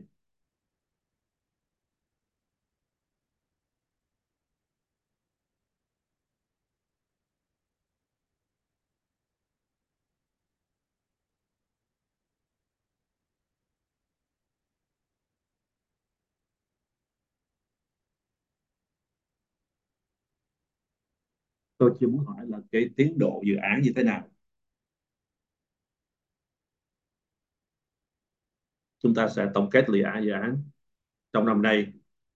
[SPEAKER 1] Tôi chỉ muốn hỏi là cái tiến độ dự án như thế nào. Chúng ta sẽ tổng kết dự án dự án trong năm nay,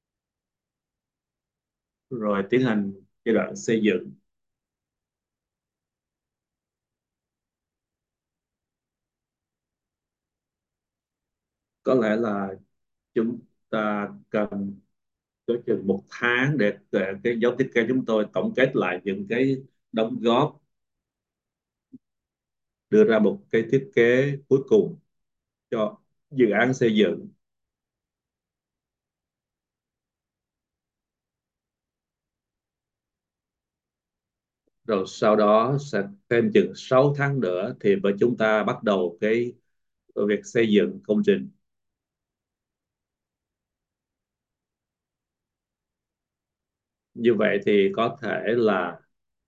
[SPEAKER 1] rồi tiến hành giai đoạn xây dựng. Có lẽ là chúng ta cần có chừng một tháng để, để cái nhóm thiết kế chúng tôi tổng kết lại những cái đóng góp, đưa ra một cái thiết kế cuối cùng cho dự án xây dựng. Rồi sau đó sẽ thêm chừng sáu tháng nữa thì với chúng ta bắt đầu cái việc xây dựng công trình. Như vậy thì có thể là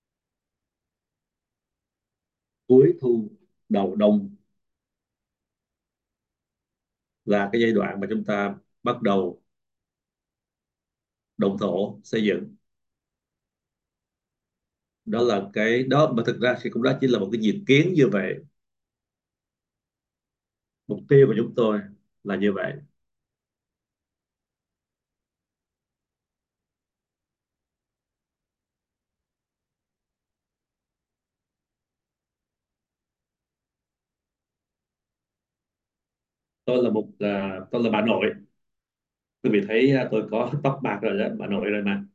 [SPEAKER 1] cuối thu đầu đông là cái giai đoạn mà chúng ta bắt đầu động thổ xây dựng. Đó là cái đó, mà thực ra thì cũng đó chỉ là một cái dự kiến như vậy. Mục tiêu của chúng tôi là như vậy. Tôi là một à, tôi là bà nội. Quý vị thấy à, tôi có tóc bạc rồi đó, bà nội rồi mà.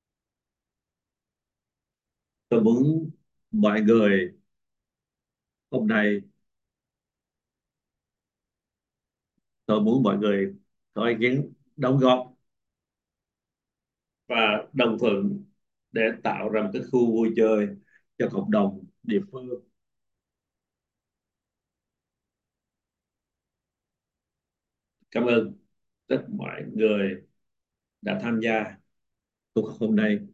[SPEAKER 1] Tôi muốn mọi người hôm nay tôi muốn mọi người có ý kiến đóng góp và đồng thuận để tạo ra một cái khu vui chơi cho cộng đồng địa phương. Cảm ơn tất mọi người đã tham gia cuộc họp hôm nay,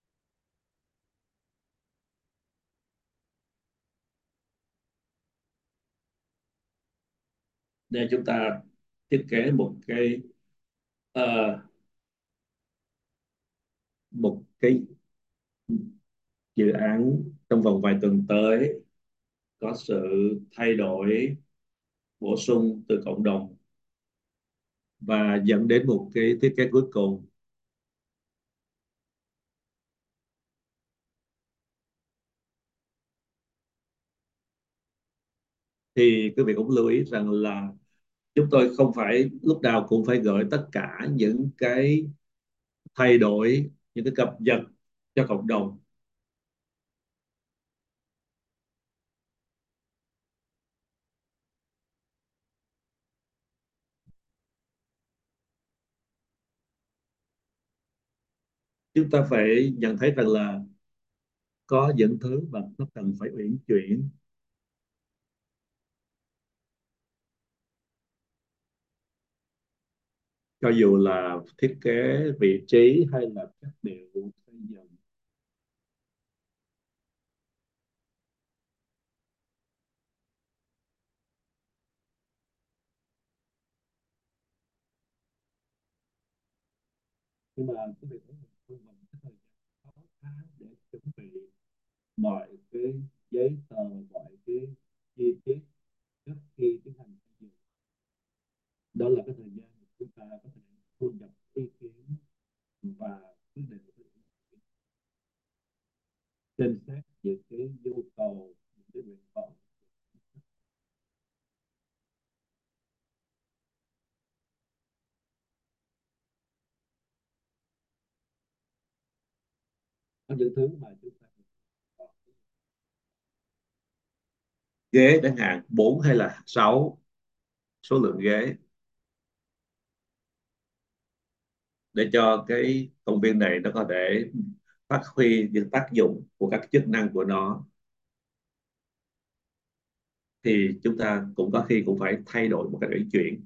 [SPEAKER 1] để chúng ta thiết kế một cái ờ, một cái dự án trong vòng vài tuần tới có sự thay đổi bổ sung từ cộng đồng và dẫn đến một cái thiết kế cuối cùng. Thì quý vị cũng lưu ý rằng là chúng tôi không phải lúc nào cũng phải gửi tất cả những cái thay đổi, những cái cập nhật cho cộng đồng. Chúng ta phải nhận thấy rằng là có những thứ mà nó cần phải uyển chuyển, cho dù là thiết kế vị trí hay là chất liệu xây dựng. Nhưng mà cái việc đó là tôi cần cái thời gian sáu tháng để chuẩn bị mọi cái giấy tờ, mọi cái chi tiết trước khi tiến hành xây dựng. Đó là cái thời gian mà chúng ta có thể thu nhập ý kiến và quyết định, xem xét những cái nhu cầu, những cái nguyện vọng. Có những thứ mà chúng ta ghế chẳng hạn, bốn hay là sáu số lượng ghế, để cho cái công viên này nó có thể phát huy những tác dụng của các chức năng của nó. Thì chúng ta cũng có khi cũng phải thay đổi một cách uyển chuyển.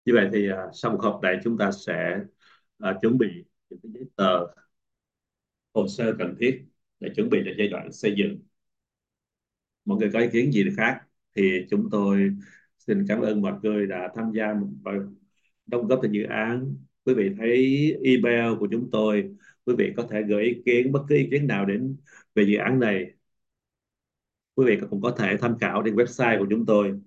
[SPEAKER 1] Như vậy thì à, sau cuộc họp này chúng ta sẽ à, chuẩn bị những cái giấy tờ, hồ sơ cần thiết để chuẩn bị cho giai đoạn xây dựng. Mọi người có ý kiến gì khác thì chúng tôi xin cảm ơn mọi người đã tham gia và đóng góp vào dự án. Quý vị thấy email của chúng tôi, quý vị có thể gửi ý kiến, bất cứ ý kiến nào đến về dự án này. Quý vị cũng có thể tham khảo trên website của chúng tôi,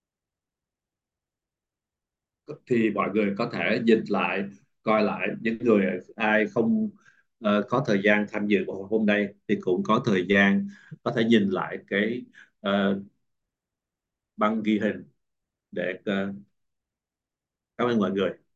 [SPEAKER 1] thì mọi người có thể nhìn lại, coi lại. Những người ai không ờ, có thời gian tham dự vào hôm nay thì cũng có thời gian có thể nhìn lại cái ờ, băng ghi hình để ờ, cảm ơn mọi người.